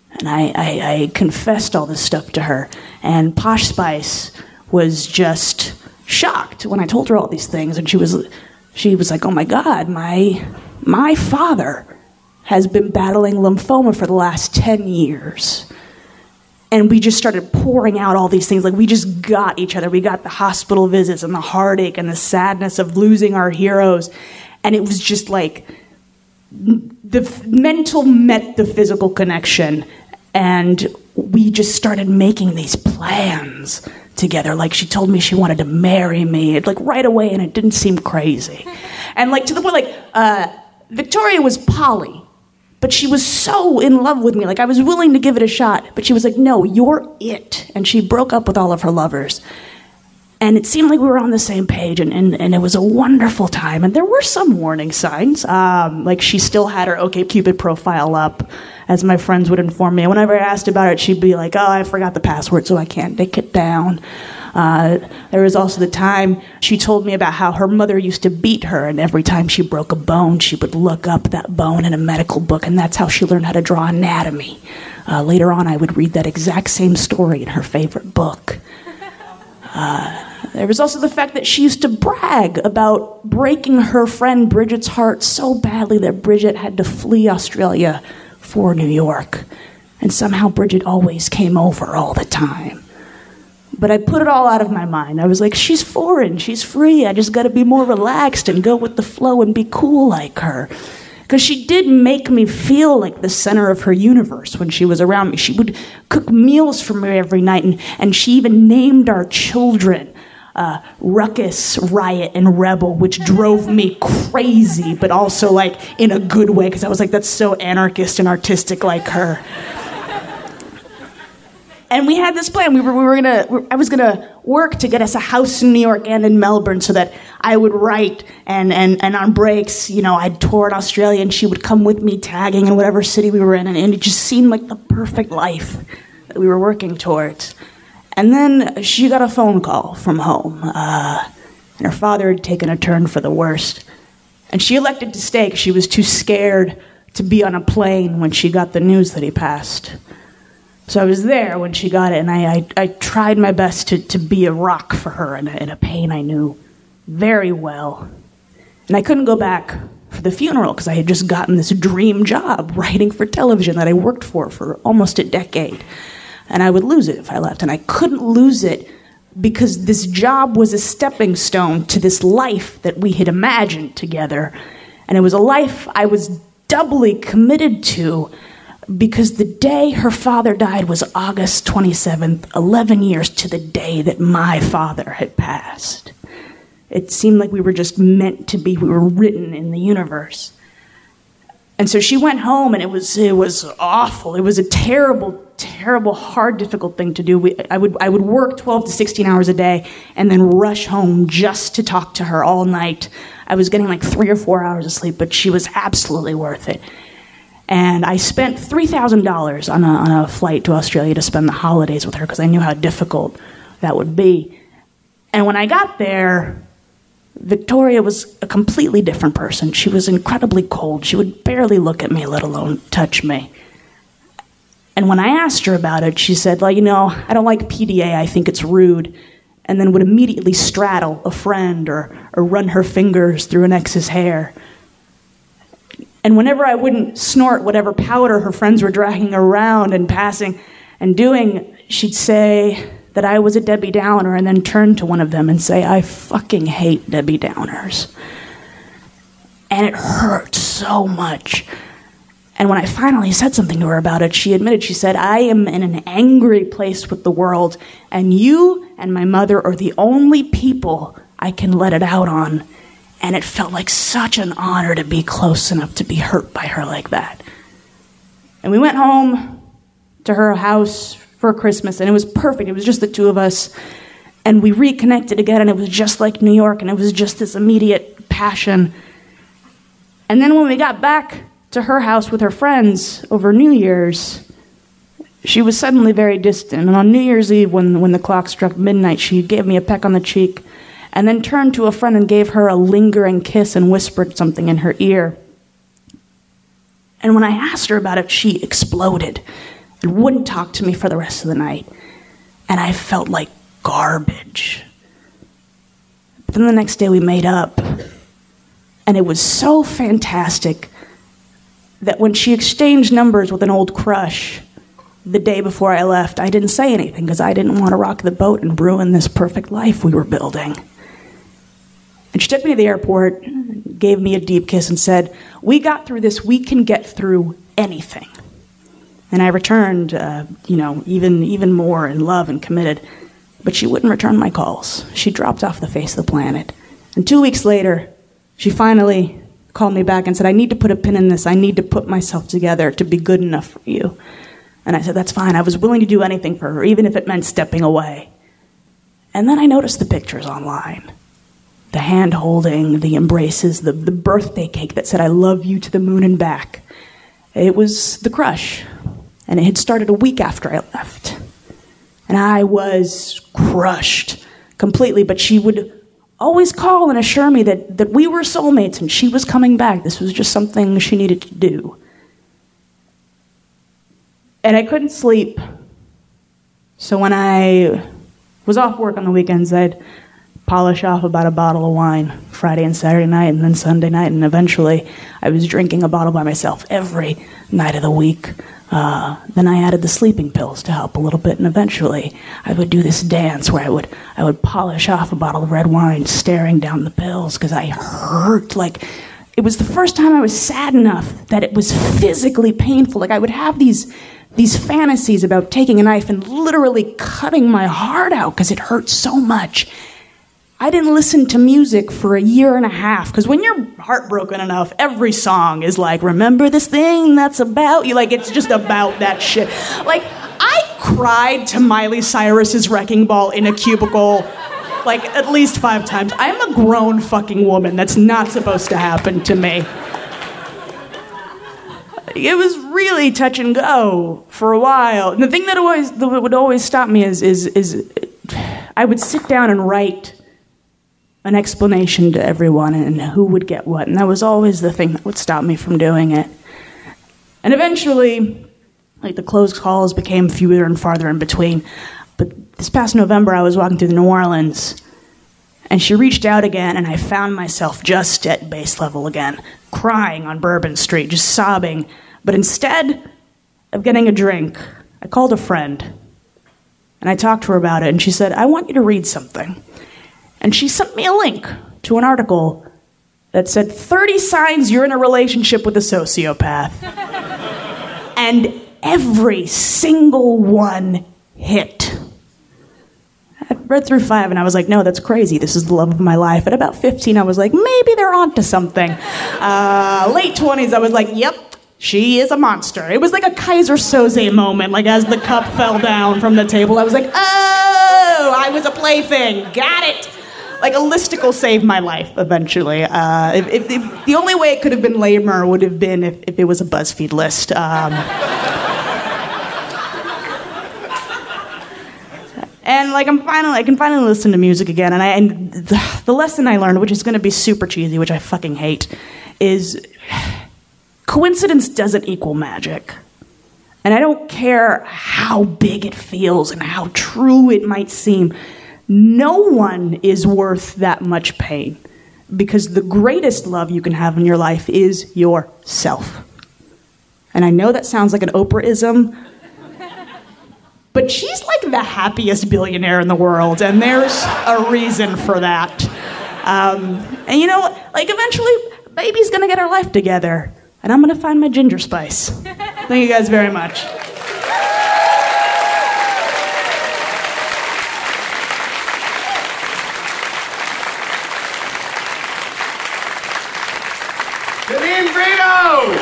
And I, I, I confessed all this stuff to her. And Posh Spice was just shocked when I told her all these things. And she was she was like, oh my God, my my father has been battling lymphoma for the last ten years. And we just started pouring out all these things. Like, we just got each other. We got the hospital visits and the heartache and the sadness of losing our heroes. And it was just like the f- mental met the physical connection. And we just started making these plans together. Like, she told me she wanted to marry me, like, right away, and it didn't seem crazy. And, like, to the point, like, uh, Victoria was poly. But she was so in love with me. Like, I was willing to give it a shot. But she was like, no, you're it. And she broke up with all of her lovers. And it seemed like we were on the same page. And, and, and it was a wonderful time. And there were some warning signs. Um, like, she still had her OkCupid profile up, as my friends would inform me. And whenever I asked about it, she'd be like, oh, I forgot the password, so I can't take it down. Uh, there was also the time she told me about how her mother used to beat her, and every time she broke a bone, she would look up that bone in a medical book, and that's how she learned how to draw anatomy. Uh, later on, I would read that exact same story in her favorite book. Uh, there was also the fact that she used to brag about breaking her friend Bridget's heart so badly that Bridget had to flee Australia for New York. And somehow Bridget always came over all the time. But I put it all out of my mind. I was like, she's foreign, she's free. I just got to be more relaxed and go with the flow and be cool like her. Because she did make me feel like the center of her universe when she was around me. She would cook meals for me every night, and, and she even named our children uh, Ruckus, Riot, and Rebel, which drove me crazy, but also like in a good way, because I was like, that's so anarchist and artistic like her. And we had this plan. We were, we were gonna. I was gonna work to get us a house in New York and in Melbourne, so that I would write, and, and, and on breaks, you know, I'd tour in Australia, and she would come with me tagging in whatever city we were in, and, and it just seemed like the perfect life that we were working towards. And then she got a phone call from home, uh, and her father had taken a turn for the worst, and she elected to stay because she was too scared to be on a plane when she got the news that he passed. So I was there when she got it, and I, I, I tried my best to, to be a rock for her in a, in a pain I knew very well. And I couldn't go back for the funeral because I had just gotten this dream job writing for television that I worked for for almost a decade. And I would lose it if I left. And I couldn't lose it because this job was a stepping stone to this life that we had imagined together. And it was a life I was doubly committed to, because the day her father died was August twenty-seventh, eleven years to the day that my father had passed. It seemed like we were just meant to be. We were written in the universe. And so she went home, and it was it was awful. It was a terrible, terrible, hard, difficult thing to do. We, I would I would work twelve to sixteen hours a day and then rush home just to talk to her all night. I was getting like three or four hours of sleep, but she was absolutely worth it. And I spent three thousand dollars on a, on a flight to Australia to spend the holidays with her because I knew how difficult that would be. And when I got there, Victoria was a completely different person. She was incredibly cold. She would barely look at me, let alone touch me. And when I asked her about it, she said, well, you know, I don't like P D A. I think it's rude. And then would immediately straddle a friend or, or run her fingers through an ex's hair. And whenever I wouldn't snort whatever powder her friends were dragging around and passing and doing, she'd say that I was a Debbie Downer and then turn to one of them and say, I fucking hate Debbie Downers. And it hurt so much. And when I finally said something to her about it, she admitted, she said, I am in an angry place with the world, and you and my mother are the only people I can let it out on. And it felt like such an honor to be close enough to be hurt by her like that. And we went home to her house for Christmas, and it was perfect. It was just the two of us. And we reconnected again, and it was just like New York, and it was just this immediate passion. And then when we got back to her house with her friends over New Year's, she was suddenly very distant. And on New Year's Eve, when, when the clock struck midnight, she gave me a peck on the cheek, and then turned to a friend and gave her a lingering kiss and whispered something in her ear. And when I asked her about it, she exploded. and wouldn't talk to me for the rest of the night. And I felt like garbage. But then the next day we made up. And it was so fantastic that when she exchanged numbers with an old crush the day before I left, I didn't say anything because I didn't want to rock the boat and ruin this perfect life we were building. And she took me to the airport, gave me a deep kiss, and said, "We got through this. We can get through anything." And I returned, uh, you know, even even more in love and committed. But she wouldn't return my calls. She dropped off the face of the planet. And two weeks later, she finally called me back and said, "I need to put a pin in this. I need to put myself together to be good enough for you." And I said, "That's fine." I was willing to do anything for her, even if it meant stepping away. And then I noticed the pictures online. The hand-holding, the embraces, the, the birthday cake that said, "I love you to the moon and back." It was the crush. And it had started a week after I left. And I was crushed completely, but she would always call and assure me that, that we were soulmates and she was coming back. This was just something she needed to do. And I couldn't sleep. So when I was off work on the weekends, I'd polish off about a bottle of wine Friday and Saturday night and then Sunday night, and eventually I was drinking a bottle by myself every night of the week. Uh, then I added the sleeping pills to help a little bit, and eventually I would do this dance where I would I would polish off a bottle of red wine staring down the pills because I hurt. Like, it was the first time I was sad enough that it was physically painful. Like, I would have these these fantasies about taking a knife and literally cutting my heart out because it hurt so much. I didn't listen to music for a year and a half, because when you're heartbroken enough, every song is like, "Remember this thing that's about you." Like, it's just about that shit. Like, I cried to Miley Cyrus's Wrecking Ball in a cubicle like at least five times. I'm a grown fucking woman. That's not supposed to happen to me. It was really touch and go for a while. And the thing that always that would always stop me is is is I would sit down and write an explanation to everyone and who would get what. And that was always the thing that would stop me from doing it. And eventually, like, the closed calls became fewer and farther in between. But this past November, I was walking through New Orleans, and she reached out again, and I found myself just at base level again, crying on Bourbon Street, just sobbing. But instead of getting a drink, I called a friend, and I talked to her about it, and she said, "I want you to read something." And she sent me a link to an article that said, thirty signs you're in a relationship with a sociopath. And every single one hit. I read through five and I was like, no, that's crazy. This is the love of my life. At about fifteen, I was like, maybe they're onto something. Uh, late twenties, I was like, yep, she is a monster. It was like a Kaiser Soze moment, like as the cup fell down from the table. I was like, oh, I was a plaything. Got it. Like, a listicle saved my life eventually. Uh, if, if, if, the only way it could have been lamer would have been if, if it was a BuzzFeed list. Um, and like, I'm finally, I can finally listen to music again. And I, and the, the lesson I learned, which is going to be super cheesy, which I fucking hate, is coincidence doesn't equal magic. And I don't care how big it feels and how true it might seem. No one is worth that much pain, because the greatest love you can have in your life is yourself. And I know that sounds like an Oprah-ism, but she's like the happiest billionaire in the world, and there's a reason for that. Um, and you know, like, eventually, baby's gonna get her life together, and I'm gonna find my ginger spice. Thank you guys very much. Janine Brito!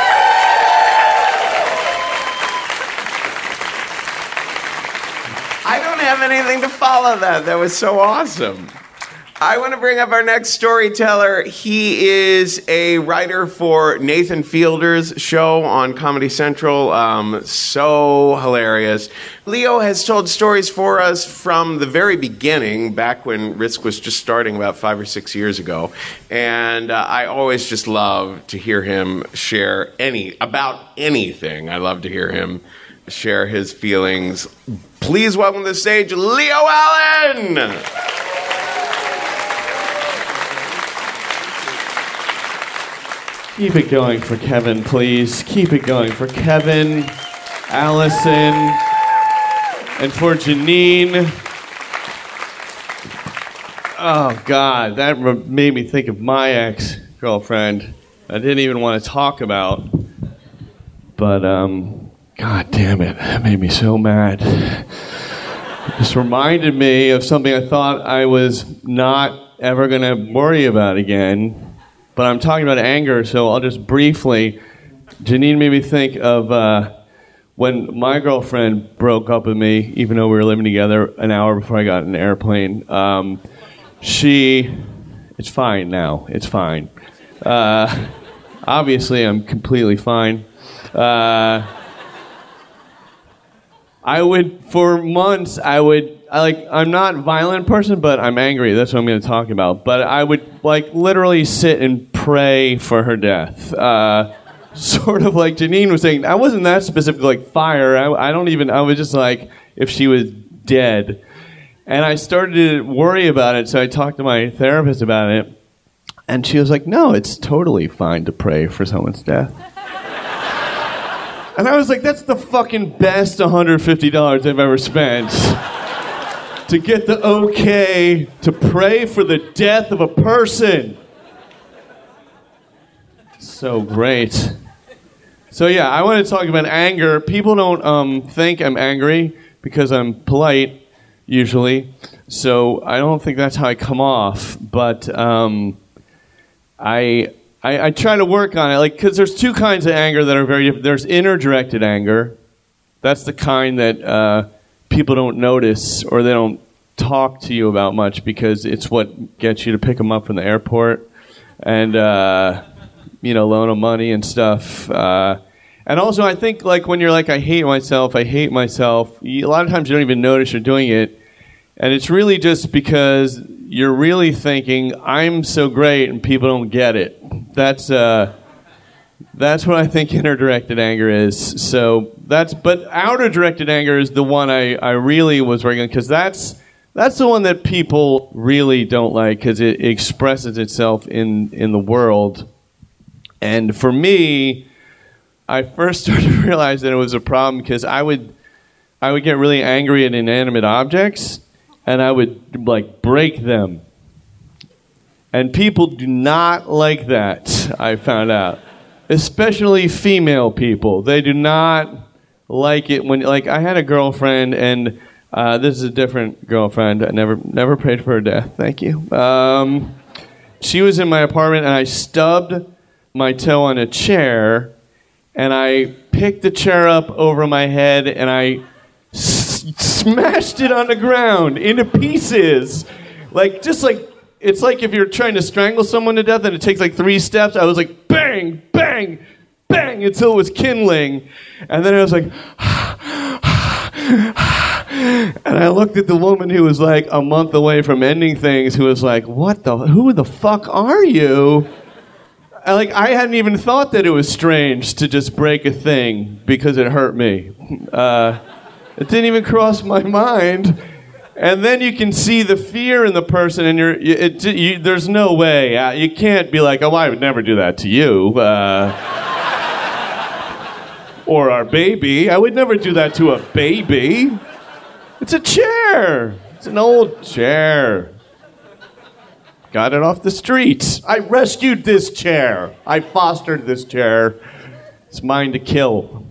I don't have anything to follow that. That was so awesome. I want to bring up our next storyteller. He is a writer for Nathan Fielder's show on Comedy Central. Um, so hilarious. Leo has told stories for us from the very beginning, back when Risk was just starting about five or six years ago. And uh, I always just love to hear him share any about anything. I love to hear him share his feelings. Please welcome to the stage, Leo Allen! Keep it going for Kevin, please. Keep it going for Kevin, Allison, and for Janine. Oh, God, that made me think of my ex-girlfriend. I didn't even want to talk about. But, um, God damn it, that made me so mad. It just reminded me of something I thought I was not ever going to worry about again. But I'm talking about anger, so I'll just briefly. Janine made me think of uh, when my girlfriend broke up with me, even though we were living together an hour before I got in an airplane. Um, she, it's fine now. It's fine. Uh, obviously, I'm completely fine. Uh, I would, for months, I would. I like. I'm not a violent person, but I'm angry. That's what I'm going to talk about. But I would like literally sit and pray for her death. Uh, sort of like Janine was saying. I wasn't that specific, like fire. I, I don't even. I was just like, if she was dead, and I started to worry about it. So I talked to my therapist about it, and she was like, "No, it's totally fine to pray for someone's death." And I was like, "That's the fucking best one hundred fifty dollars I've ever spent." To get the okay to pray for the death of a person. So great. So yeah, I want to talk about anger. People don't um, think I'm angry because I'm polite, usually. So I don't think that's how I come off. But um, I, I I try to work on it, like because there's two kinds of anger that are very different. There's inner-directed anger. That's the kind that uh, people don't notice or they don't talk to you about much because it's what gets you to pick them up from the airport and, uh, you know, loan them money and stuff. Uh, and also, I think, like, when you're like, I hate myself, I hate myself, you, a lot of times you don't even notice you're doing it. And it's really just because you're really thinking, I'm so great and people don't get it. That's, uh... That's what I think inner-directed anger is. So that's, but outer-directed anger is the one I, I really was working on because that's that's the one that people really don't like because it expresses itself in in the world. And for me, I first started to realize that it was a problem because I would I would get really angry at inanimate objects and I would like break them. And people do not like that, I found out. Especially female people. They do not like it when, like, I had a girlfriend, and uh, this is a different girlfriend. I never never prayed for her death. Thank you. Um, she was in my apartment, and I stubbed my toe on a chair, and I picked the chair up over my head, and I s- smashed it on the ground into pieces. Like, just like, it's like if you're trying to strangle someone to death and it takes like three steps. I was like, bang, bang, bang, until it was kindling. And then I was like, and I looked at the woman who was like a month away from ending things, who was like, what the, who the fuck are you? And like, I hadn't even thought that it was strange to just break a thing because it hurt me. Uh, it didn't even cross my mind. And then you can see the fear in the person, and you're, it, you, there's no way. Uh, you can't be like, oh, I would never do that to you. Uh, or our baby. I would never do that to a baby. It's a chair. It's an old chair. Got it off the streets. I rescued this chair. I fostered this chair. It's mine to kill.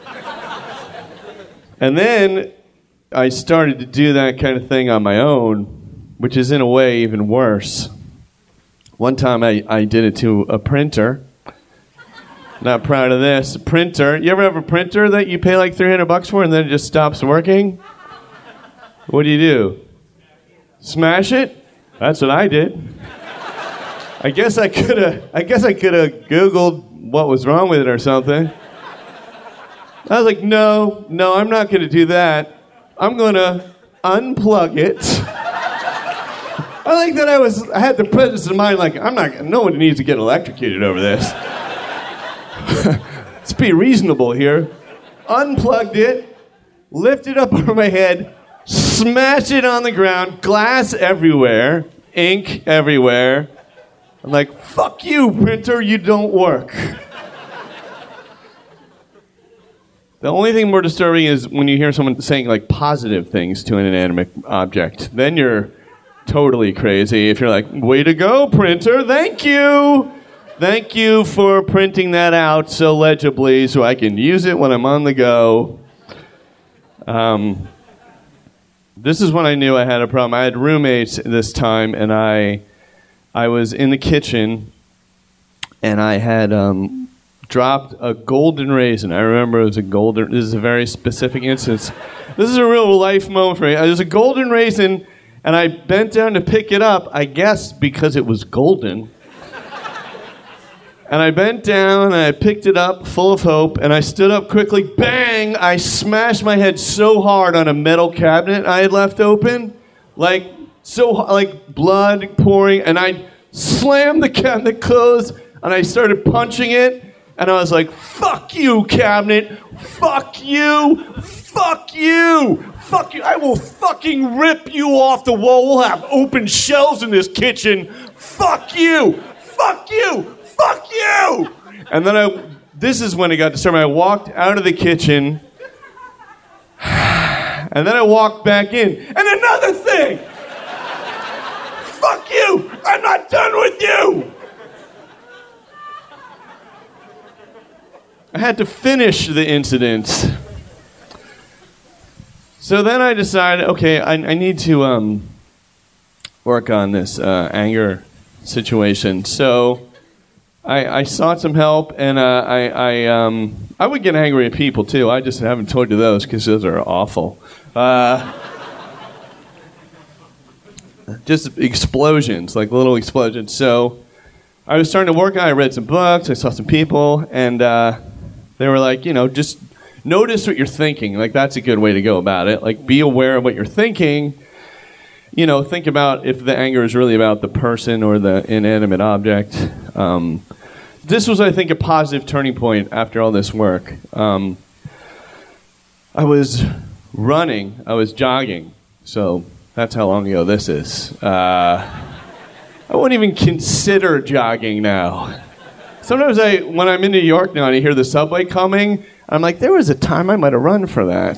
And then I started to do that kind of thing on my own, which is in a way even worse. One time I, I did it to a printer. Not proud of this. A printer. You ever have a printer that you pay like three hundred bucks for and then it just stops working? What do you do? Smash it? That's what I did. I guess I could have I guess I could have Googled what was wrong with it or something. I was like, no, no, I'm not going to do that. I'm going to unplug it. I like that I was, I had the presence of mind, like, I'm not, no one needs to get electrocuted over this. Let's be reasonable here. Unplugged it, lift it up over my head, smash it on the ground, glass everywhere, ink everywhere. I'm like, fuck you, printer, you don't work. The only thing more disturbing is when you hear someone saying like positive things to an inanimate object. Then you're totally crazy. If you're like, way to go, printer, thank you. Thank you for printing that out so legibly so I can use it when I'm on the go. Um, this is when I knew I had a problem. I had roommates this time, and I, I was in the kitchen, and I had... Um, dropped a golden raisin. I remember it was a golden... This is a very specific instance. This is a real life moment for me. It was a golden raisin, and I bent down to pick it up, I guess because it was golden. And I bent down, and I picked it up, full of hope, and I stood up quickly. Bang! I smashed my head so hard on a metal cabinet I had left open. Like, so... Like, blood pouring, and I slammed the cabinet closed, and I started punching it. And I was like, fuck you, cabinet. Fuck you. Fuck you. Fuck you. I will fucking rip you off the wall. We'll have open shelves in this kitchen. Fuck you. Fuck you. Fuck you. And then I, this is when it got disturbing. I walked out of the kitchen. And then I walked back in. And another thing. Fuck you. I'm not done with you. I had to finish the incident. So then I decided, okay, I, I need to um, work on this uh, anger situation. So I, I sought some help, and uh, I I, um, I would get angry at people too. I just haven't told you those because those are awful. Uh, just explosions, like little explosions. So I was starting to work on it. I read some books. I saw some people, and... Uh, They were like, you know, just notice what you're thinking. Like, that's a good way to go about it. Like, be aware of what you're thinking. You know, think about if the anger is really about the person or the inanimate object. Um, this was, I think, a positive turning point after all this work. Um, I was running. I was jogging. So that's how long ago this is. Uh, I wouldn't even consider jogging now. Sometimes I, when I'm in New York now and I hear the subway coming, I'm like, there was a time I might have run for that.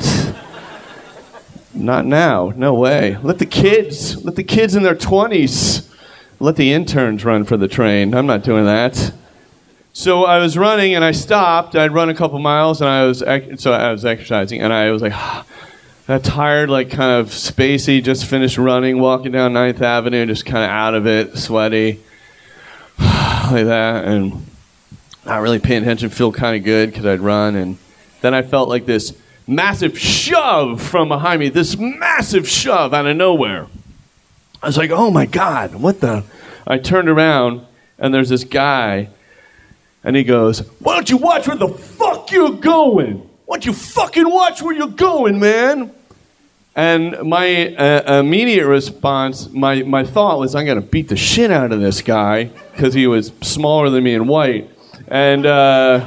Not now. No way. Let the kids, let the kids in their twenties, let the interns run for the train. I'm not doing that. So I was running and I stopped. I'd run a couple miles and I was, so I was exercising and I was like, that tired, like kind of spacey, just finished running, walking down Ninth Avenue, just kind of out of it, sweaty, like that, and not really paying attention, feel kind of good because I'd run, and then I felt like this massive shove from behind me, this massive shove out of nowhere. I was like, oh my God, what the? I turned around, and there's this guy, and he goes, why don't you watch where the fuck you're going? Why don't you fucking watch where you're going, man? And my uh, immediate response, my, my thought was, I'm going to beat the shit out of this guy because he was smaller than me and white. And, uh,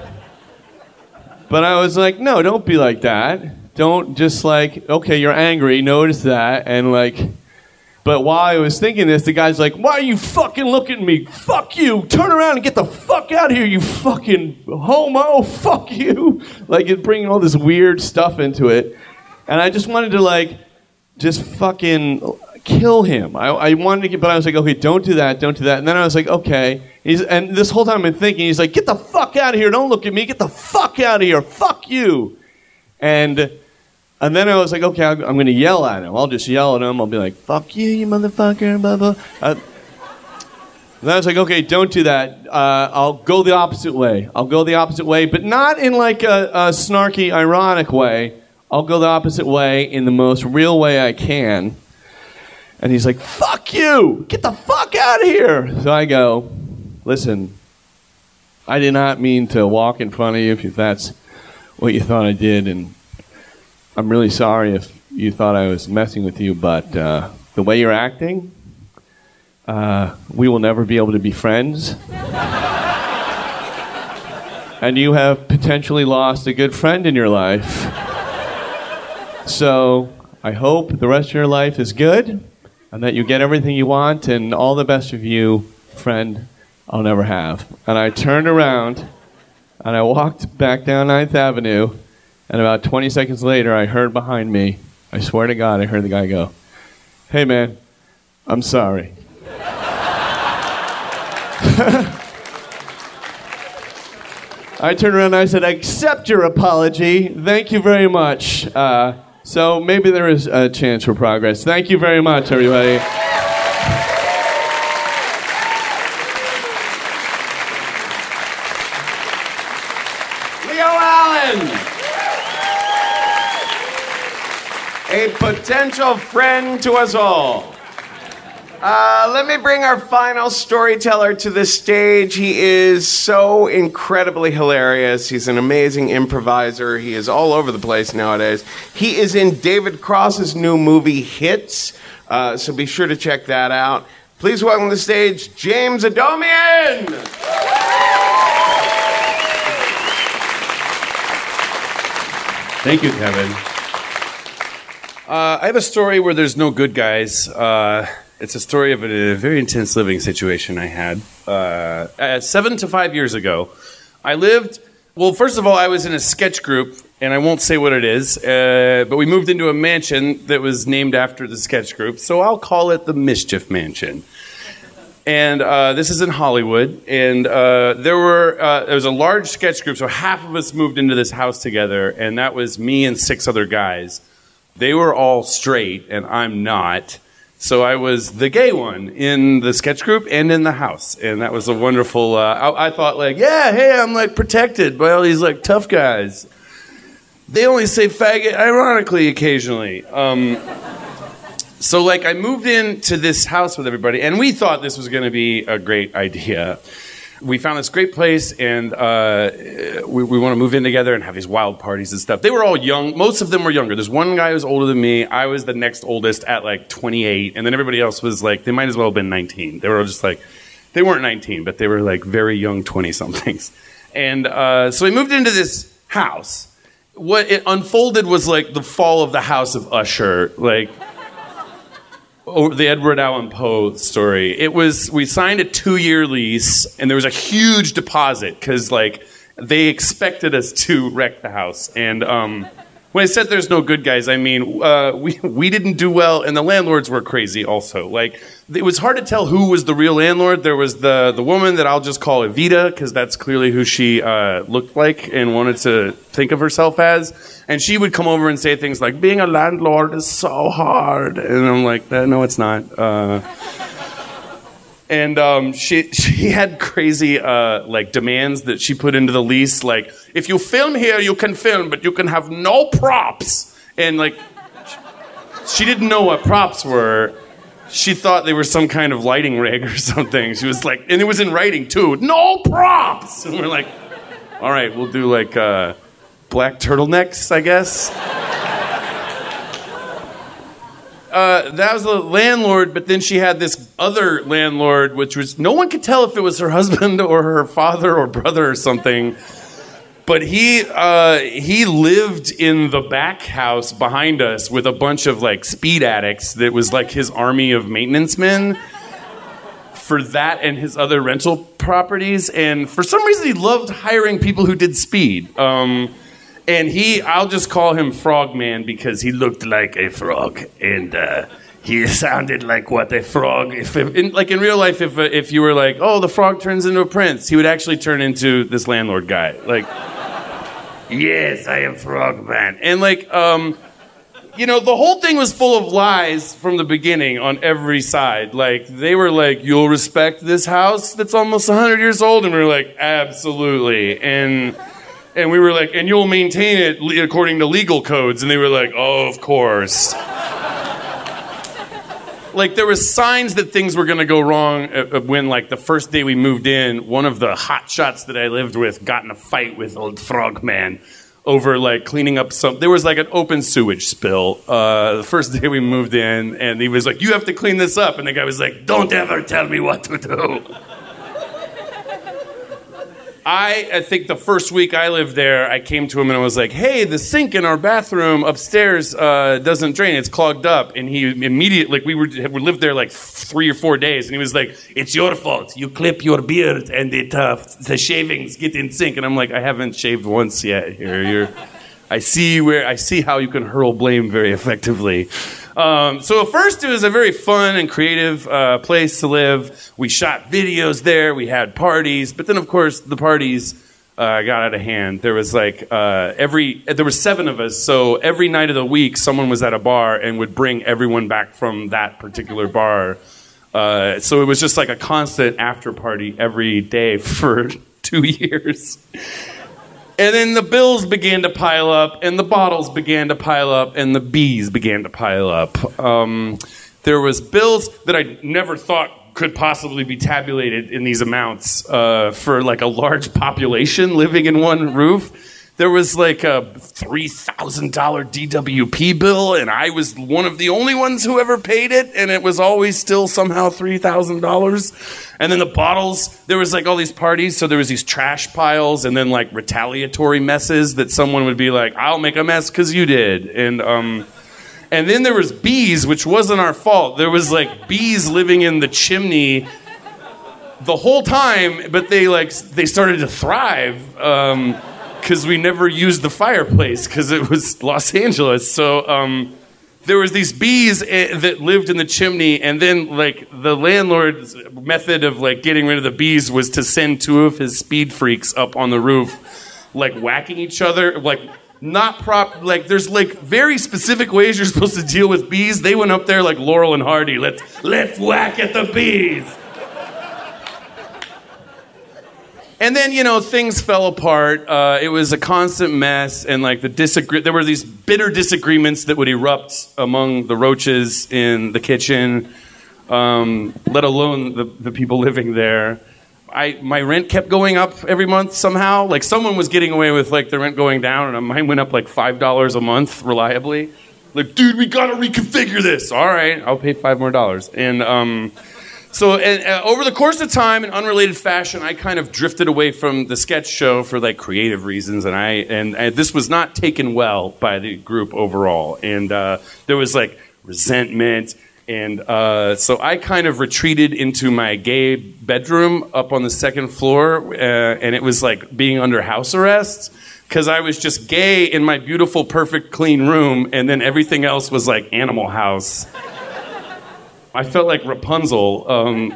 but I was like, no, don't be like that. Don't just like, okay, you're angry, notice that. And like, but while I was thinking this, the guy's like, why are you fucking looking at me? Fuck you. Turn around and get the fuck out of here, you fucking homo. Fuck you. Like, it's bringing all this weird stuff into it. And I just wanted to, like, just fucking kill him. I, I wanted to get, but I was like, okay, don't do that, don't do that. And then I was like, okay. He's, and this whole time I've been thinking, he's like, get the fuck out of here. Don't look at me. Get the fuck out of here. Fuck you. And and then I was like, okay, I'm, I'm going to yell at him. I'll just yell at him. I'll be like, fuck you, you motherfucker, blah, blah. Uh, then I was like, okay, don't do that. Uh, I'll go the opposite way. I'll go the opposite way, but not in like a, a snarky, ironic way. I'll go the opposite way in the most real way I can. And he's like, fuck you! Get the fuck out of here! So I go, listen, I did not mean to walk in front of you if that's what you thought I did, and I'm really sorry if you thought I was messing with you, but uh, the way you're acting, uh, we will never be able to be friends. And you have potentially lost a good friend in your life. So I hope the rest of your life is good and that you get everything you want, and all the best of you, friend I'll never have. And I turned around and I walked back down ninth Avenue, and about twenty seconds later I heard behind me, I swear to God, I heard the guy go, "Hey man, I'm sorry." I turned around and I said, "I accept your apology. Thank you very much." Uh, so maybe there is a chance for progress. Thank you very much, everybody. Leo Allen, a potential friend to us all. Uh, let me bring our final storyteller to the stage. He is so incredibly hilarious. He's an amazing improviser. He is all over the place nowadays. He is in David Cross's new movie, Hits, uh, so be sure to check that out. Please welcome to the stage, James Adomian! Thank you, Kevin. Uh, I have a story where there's no good guys. Uh, it's a story of a, a very intense living situation I had. Uh, uh, seven to five years ago, I lived... Well, first of all, I was in a sketch group, and I won't say what it is, uh, but we moved into a mansion that was named after the sketch group, so I'll call it the Mischief Mansion. And uh, this is in Hollywood, and uh, there were uh, there was a large sketch group, so half of us moved into this house together, and that was me and six other guys. They were all straight, and I'm not. So I was the gay one in the sketch group and in the house, and that was a wonderful... Uh, I, I thought, like, yeah, hey, I'm, like, protected by all these, like, tough guys. They only say faggot ironically occasionally. Um, so, like, I moved into this house with everybody, and we thought this was going to be a great idea. We found this great place, and uh, we, we want to move in together and have these wild parties and stuff. They were all young. Most of them were younger. There's one guy who was older than me. I was the next oldest at, like, twenty-eight, and then everybody else was, like, they might as well have been nineteen. They were just, like, they weren't nineteen, but they were, like, very young twenty-somethings. And uh, so we moved into this house. What it unfolded was, like, the fall of the House of Usher, like... Oh, the Edward Allan Poe story. It was, we signed a two-year lease, and there was a huge deposit, because, like, they expected us to wreck the house. And um, when I said there's no good guys, I mean, uh, we we didn't do well, and the landlords were crazy also. Like, it was hard to tell who was the real landlord. There was the, the woman that I'll just call Evita, because that's clearly who she uh, looked like and wanted to think of herself as. And she would come over and say things like, being a landlord is so hard. And I'm like, no, it's not. Uh, and um, she she had crazy uh, like demands that she put into the lease. Like, if you film here, you can film, but you can have no props. And like, she didn't know what props were. She thought they were some kind of lighting rig or something. She was like, and it was in writing too, no props. And we're like, all right, we'll do like... Uh, black turtlenecks, I guess. Uh, that was the landlord, but then she had this other landlord, which was, no one could tell if it was her husband or her father or brother or something. But he uh, he lived in the back house behind us with a bunch of like speed addicts that was like his army of maintenance men for that and his other rental properties. And for some reason, he loved hiring people who did speed. Um, And he, I'll just call him Frogman because he looked like a frog, and uh, he sounded like what a frog. If, if in, like in real life, if uh, if you were like, oh, the frog turns into a prince, he would actually turn into this landlord guy. Like, yes, I am Frogman, and like, um, you know, the whole thing was full of lies from the beginning on every side. Like, they were like, you'll respect this house that's almost one hundred years old, and we were like, absolutely, and. And we were like, and you'll maintain it according to legal codes. And they were like, oh, of course. Like, there were signs that things were going to go wrong when, like, the first day we moved in, one of the hot shots that I lived with got in a fight with old Frogman over, like, cleaning up some... There was, like, an open sewage spill uh, the first day we moved in. And he was like, you have to clean this up. And the guy was like, don't ever tell me what to do. I, I think the first week I lived there, I came to him and I was like, hey, the sink in our bathroom upstairs uh, doesn't drain. It's clogged up. And he immediately, like, we, were, we lived there like three or four days. And he was like, it's your fault. You clip your beard and it, uh, the shavings get in sink. And I'm like, I haven't shaved once yet here. You're, I see where I see how you can hurl blame very effectively. Um, so at first it was a very fun and creative uh, place to live. We shot videos there. We had parties. But then, of course, the parties uh, got out of hand. There was like uh, every there were seven of us. So every night of the week, someone was at a bar and would bring everyone back from that particular bar. Uh, so it was just like a constant after party every day for two years. And then the bills began to pile up, and the bottles began to pile up, and the bees began to pile up. Um, there was bills that I never thought could possibly be tabulated in these amounts uh, for like a large population living in one roof. There was like a three thousand dollars D W P bill, and I was one of the only ones who ever paid it, and it was always still somehow three thousand dollars. And then the bottles, there was like all these parties, so there was these trash piles and then like retaliatory messes that someone would be like, I'll make a mess because you did. And um, and then there was bees, which wasn't our fault. There was like bees living in the chimney the whole time, but they like they started to thrive. Um because we never used the fireplace because it was Los Angeles. So um, there was these bees that lived in the chimney, and then like the landlord's method of like getting rid of the bees was to send two of his speed freaks up on the roof, like whacking each other, like not prop. Like there's like very specific ways you're supposed to deal with bees. They went up there like Laurel and Hardy. Let's let's whack at the bees. And then, you know, things fell apart. Uh, it was a constant mess, and like the disagree- there were these bitter disagreements that would erupt among the roaches in the kitchen, um, let alone the, the people living there. I my rent kept going up every month somehow. Like someone was getting away with like the rent going down, and mine went up like five dollars a month reliably. Like, dude, we gotta reconfigure this. All right, I'll pay five more dollars. And um. So and, uh, over the course of time, in unrelated fashion, I kind of drifted away from the sketch show for like creative reasons, and I and, and this was not taken well by the group overall, and uh, there was like resentment, and uh, so I kind of retreated into my gay bedroom up on the second floor, uh, and it was like being under house arrest because I was just gay in my beautiful, perfect, clean room, and then everything else was like Animal House. I felt like Rapunzel. Um,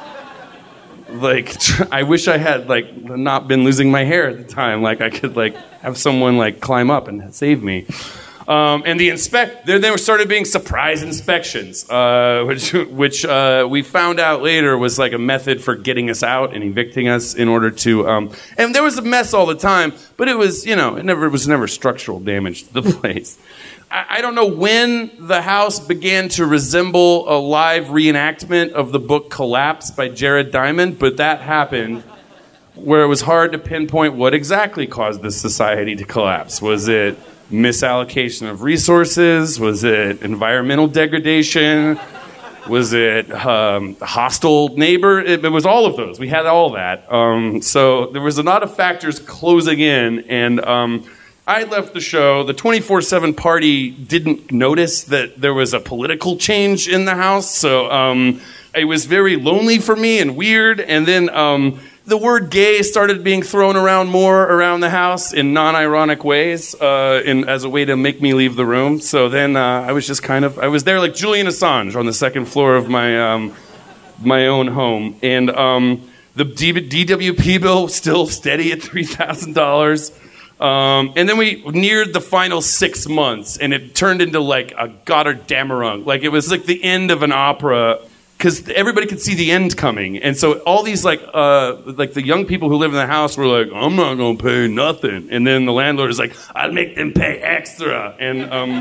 like, I wish I had like not been losing my hair at the time. Like, I could like have someone like climb up and save me. Um, and the inspect, there there started being surprise inspections, uh, which which uh, we found out later was like a method for getting us out and evicting us in order to. Um, and there was a mess all the time, but it was you know it never it was never structural damage to the place. I don't know when the house began to resemble a live reenactment of the book Collapse by Jared Diamond, but that happened where it was hard to pinpoint what exactly caused this society to collapse. Was it misallocation of resources? Was it environmental degradation? Was it um, hostile neighbor? It, it was all of those. We had all that. Um, so there was a lot of factors closing in, and um, I left the show. The twenty-four seven party didn't notice that there was a political change in the house, so um, it was very lonely for me and weird. And then um, the word gay started being thrown around more around the house in non-ironic ways uh, in, as a way to make me leave the room. So then uh, I was just kind of, I was there like Julian Assange on the second floor of my um, my own home. And um, the D W P bill was still steady at three thousand dollars. Um, and then we neared the final six months, and it turned into like a Goddard-Damerung. Like it was like the end of an opera, because everybody could see the end coming. And so all these like uh, like the young people who live in the house were like, I'm not going to pay nothing. And then the landlord is like, I'll make them pay extra. And um,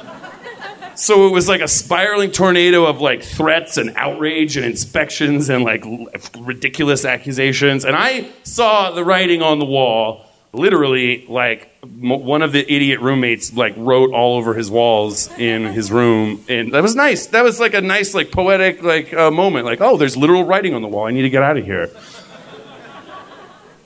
so it was like a spiraling tornado of like threats and outrage and inspections and like ridiculous accusations. And I saw the writing on the wall. Literally, like, m- one of the idiot roommates, like, wrote all over his walls in his room. And that was nice. That was, like, a nice, like, poetic, like, uh, moment. Like, oh, there's literal writing on the wall. I need to get out of here.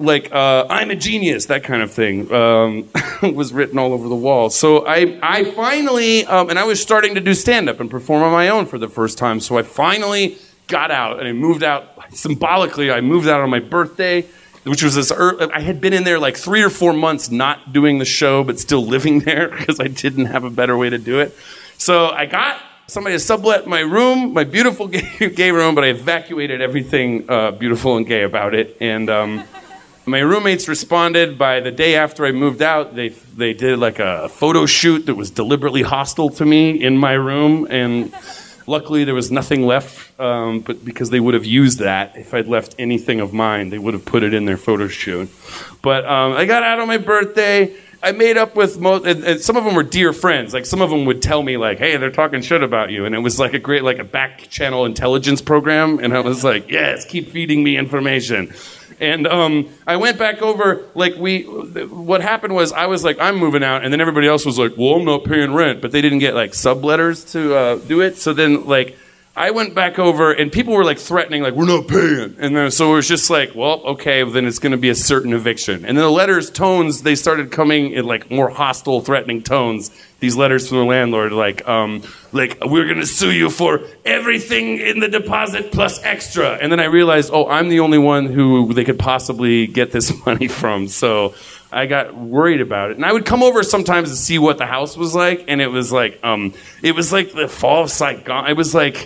like uh, I'm a genius, that kind of thing, um, was written all over the wall. So I, I finally, um, and I was starting to do stand-up and perform on my own for the first time. So I finally got out, and I moved out, symbolically, I moved out on my birthday, which was this, early, I had been in there like three or four months not doing the show, but still living there because I didn't have a better way to do it. So I got somebody to sublet my room, my beautiful gay, gay room, but I evacuated everything uh, beautiful and gay about it. And um, my roommates responded by the day after I moved out. They they did like a photo shoot that was deliberately hostile to me in my room. And luckily there was nothing left, um, but because they would have used that. If I'd left anything of mine, they would have put it in their photo shoot. But um, I got out on my birthday. I made up with most, and, and some of them were dear friends. Like some of them would tell me, like, "Hey, they're talking shit about you," and it was like a great, like a back channel intelligence program. And I was like, "Yes, keep feeding me information." And um, I went back over. Like we, what happened was I was like, "I'm moving out," and then everybody else was like, "Well, I'm not paying rent," but they didn't get like subletters to uh, do it. So then, like, I went back over, and people were like threatening, like, "We're not paying," and then so it was just like, well, okay, then it's going to be a certain eviction. And then the letters, tones, they started coming in like more hostile, threatening tones. These letters from the landlord, like, um, like we're going to sue you for everything in the deposit plus extra. And then I realized, oh, I'm the only one who they could possibly get this money from. So I got worried about it. And I would come over sometimes to see what the house was like, and it was like, um, it was like the fall of Saigon. It was like.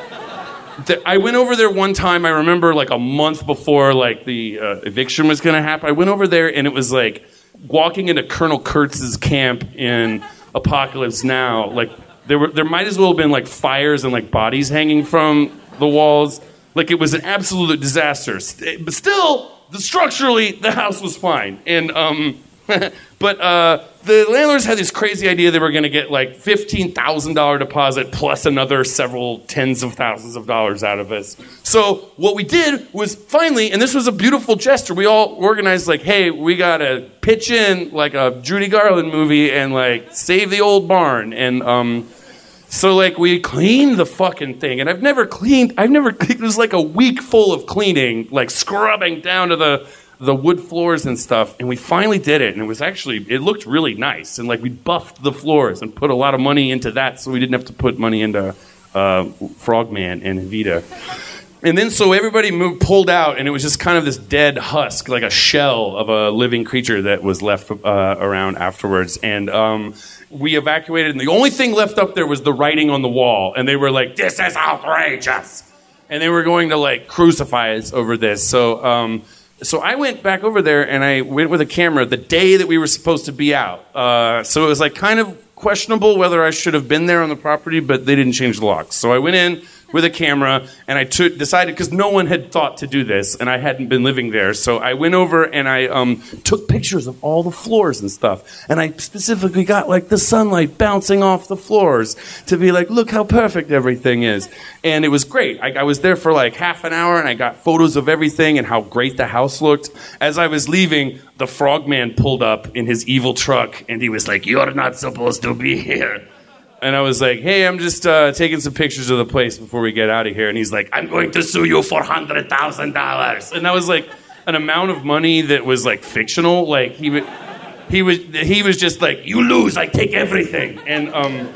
I went over there one time, I remember like a month before like the uh, eviction was going to happen. I went over there and it was like walking into Colonel Kurtz's camp in Apocalypse Now. Like there were, there might as well have been like fires and like bodies hanging from the walls. Like it was an absolute disaster. But still, the, structurally, the house was fine. And, um, but uh, the landlords had this crazy idea they were going to get like fifteen thousand dollars deposit plus another several tens of thousands of dollars out of us. So what we did was finally, and this was a beautiful gesture, we all organized like, hey, we got to pitch in like a Judy Garland movie and like save the old barn. And um, so like we cleaned the fucking thing. And I've never cleaned, I've never, it was like a week full of cleaning, like scrubbing down to the the wood floors and stuff, and we finally did it, and it was actually, it looked really nice, and like we buffed the floors and put a lot of money into that so we didn't have to put money into uh, Frogman and Evita. And then so everybody moved, pulled out, and it was just kind of this dead husk, like a shell of a living creature that was left uh, around afterwards. And um, we evacuated, and the only thing left up there was the writing on the wall, and they were like, "This is outrageous," and they were going to like crucify us over this. So um, So I went back over there, and I went with a camera the day that we were supposed to be out. Uh, so it was like kind of questionable whether I should have been there on the property, but they didn't change the locks. So I went in with a camera, and I took, decided, because no one had thought to do this, and I hadn't been living there. So I went over, and I um, took pictures of all the floors and stuff. And I specifically got, like, the sunlight bouncing off the floors to be like, look how perfect everything is. And it was great. I, I was there for, like, half an hour, and I got photos of everything and how great the house looked. As I was leaving, the Frogman pulled up in his evil truck, and he was like, "You're not supposed to be here." And I was like, "Hey, I'm just uh, taking some pictures of the place before we get out of here." And he's like, "I'm going to sue you for one hundred thousand dollars. And that was like an amount of money that was like fictional. Like he would, he was, he was just like, "You lose, I take everything." And um,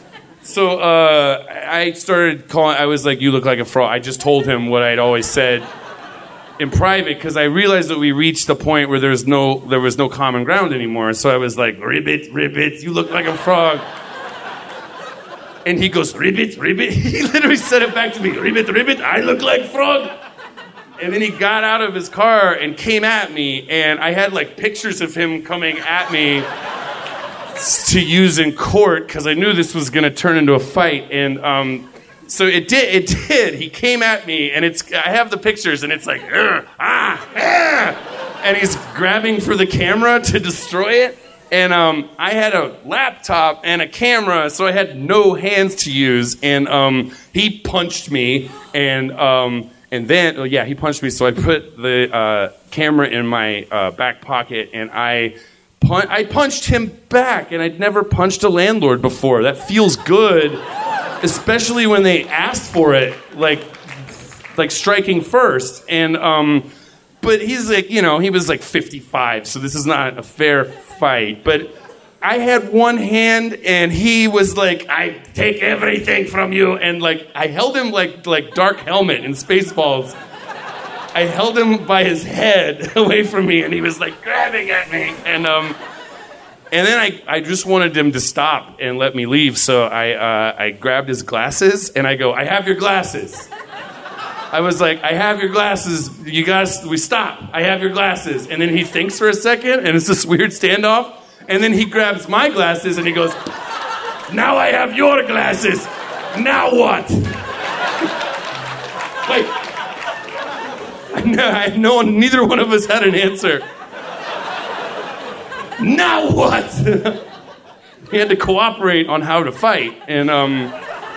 so uh, I started calling. I was like, "You look like a fraud." I just told him what I'd always said in private, because I realized that we reached the point where there's no, there was no common ground anymore. So I was like, "Ribbit, ribbit, you look like a frog." And he goes, "Ribbit, ribbit." He literally said it back to me. "Ribbit, ribbit, I look like frog." And then he got out of his car and came at me. And I had like pictures of him coming at me to use in court, because I knew this was going to turn into a fight. And um, so it did. It did. He came at me, and it's. I have the pictures, and it's like, ah, ah, and he's grabbing for the camera to destroy it. And um, I had a laptop and a camera, so I had no hands to use. And um, he punched me, and um, and then, oh, yeah, he punched me. So I put the uh, camera in my uh, back pocket, and I, pun- I punched him back. And I'd never punched a landlord before. That feels good, especially when they asked for it, like, like striking first. And um, but he's like, you know, he was like fifty-five, so this is not a fair fight. But I had one hand, and he was like, I take everything from you. And like, I held him like like Dark Helmet in Spaceballs. I held him by his head away from me, and he was like grabbing at me. And um, and then I, I just wanted him to stop and let me leave. So I uh, I grabbed his glasses, and I go, I have your glasses. I was like, I have your glasses. You guys, we stop. I have your glasses. And then he thinks for a second, and it's this weird standoff. And then he grabs my glasses, and he goes, now I have your glasses. Now what? Like, I know, I know neither one of us had an answer. Now what? He had to cooperate on how to fight. And, um...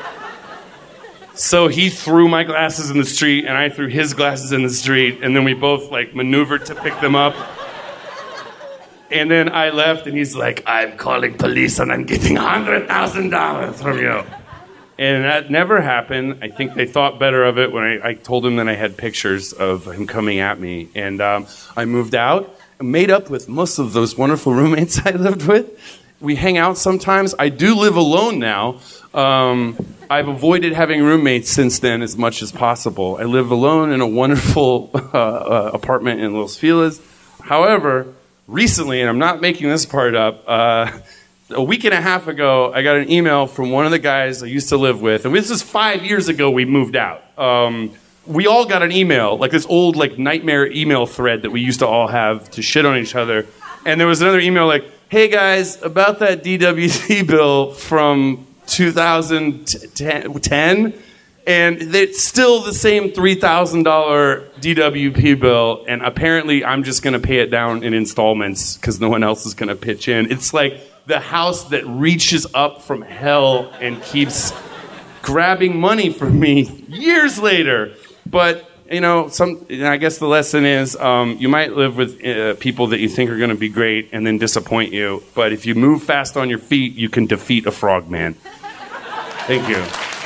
So he threw my glasses in the street, and I threw his glasses in the street, and then we both, like, maneuvered to pick them up. And then I left, and he's like, I'm calling police, and I'm getting one hundred thousand dollars from you. And that never happened. I think they thought better of it when I, I told him that I had pictures of him coming at me. And um, I moved out, made up with most of those wonderful roommates I lived with. We hang out sometimes. I do live alone now. Um, I've avoided having roommates since then as much as possible. I live alone in a wonderful uh, uh, apartment in Los Feliz. However, recently, and I'm not making this part up, uh, a week and a half ago, I got an email from one of the guys I used to live with, and this is five years ago we moved out. Um, we all got an email, like this old like nightmare email thread that we used to all have to shit on each other. And there was another email like, hey guys, about that D W C bill from two thousand ten, and it's still the same three thousand dollars D W P bill, and apparently I'm just going to pay it down in installments because no one else is going to pitch in. It's like the house that reaches up from hell and keeps grabbing money from me years later. But, you know, some. I guess the lesson is um, you might live with uh, people that you think are going to be great and then disappoint you, but if you move fast on your feet, you can defeat a frogman. Thank you.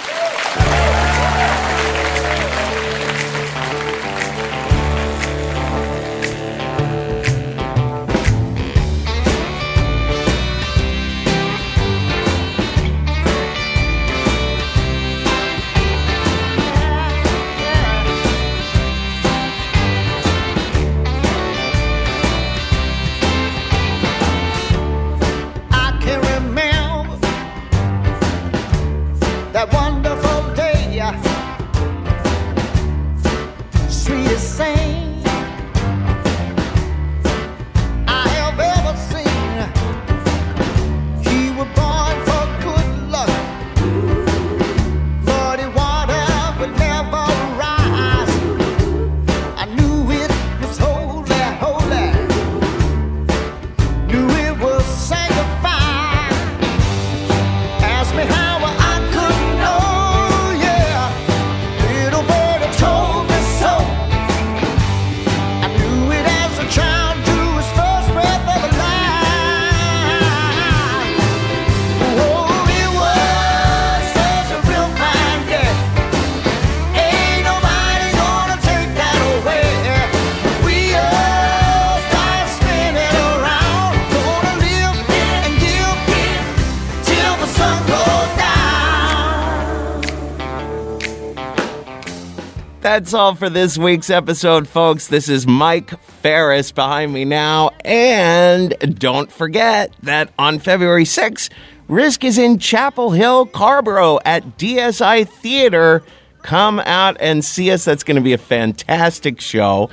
That's all for this week's episode, folks. This is Mike Ferris behind me now. And don't forget that on February sixth, Risk is in Chapel Hill, Carborough at D S I Theater. Come out and see us. That's going to be a fantastic show.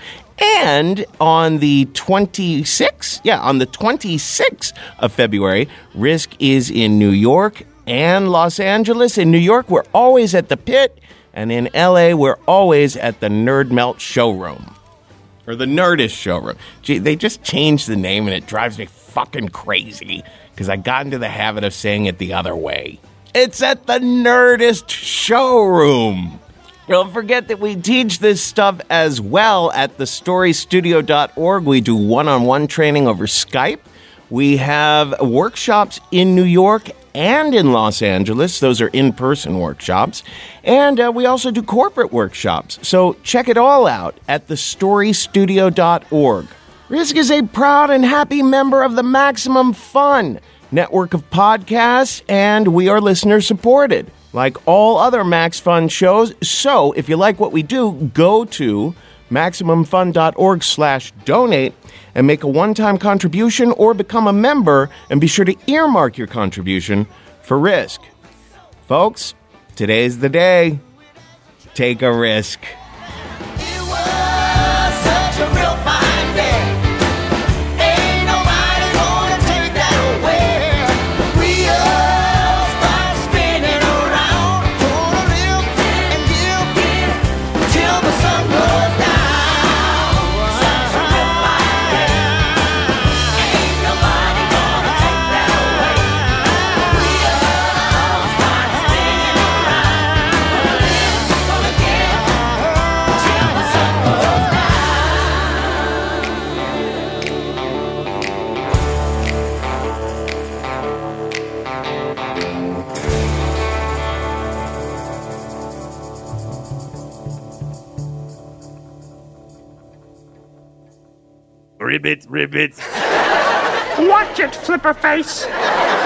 And on the twenty-sixth, yeah, on the twenty-sixth of February, Risk is in New York and Los Angeles. In New York, we're always at the Pit. And in L A, we're always at the Nerd Melt Showroom. Or the Nerdist Showroom. Gee, they just changed the name, and it drives me fucking crazy. Because I got into the habit of saying it the other way. It's at the Nerdist Showroom. Don't forget that we teach this stuff as well at the story studio dot org. We do one-on-one training over Skype. We have workshops in New York and in Los Angeles. Those are in-person workshops. And uh, we also do corporate workshops. So check it all out at the story studio dot org. Risk is a proud and happy member of the Maximum Fun network of podcasts, and we are listener-supported, like all other Max Fun shows. So if you like what we do, go to maximum fun dot org slash donate and make a one-time contribution or become a member, and be sure to earmark your contribution for Risk. Folks, today's the day. Take a risk. It was such a real fine day. Ain't nobody gonna take that away. Wheels start spinning around. Gonna live and give till the sun goes down. Such a real fine day. Ain't nobody gonna take that away. Wheels start spinning around. Gonna live, gonna give till the sun goes down. Ribbit, ribbit. Watch it, Flipperface.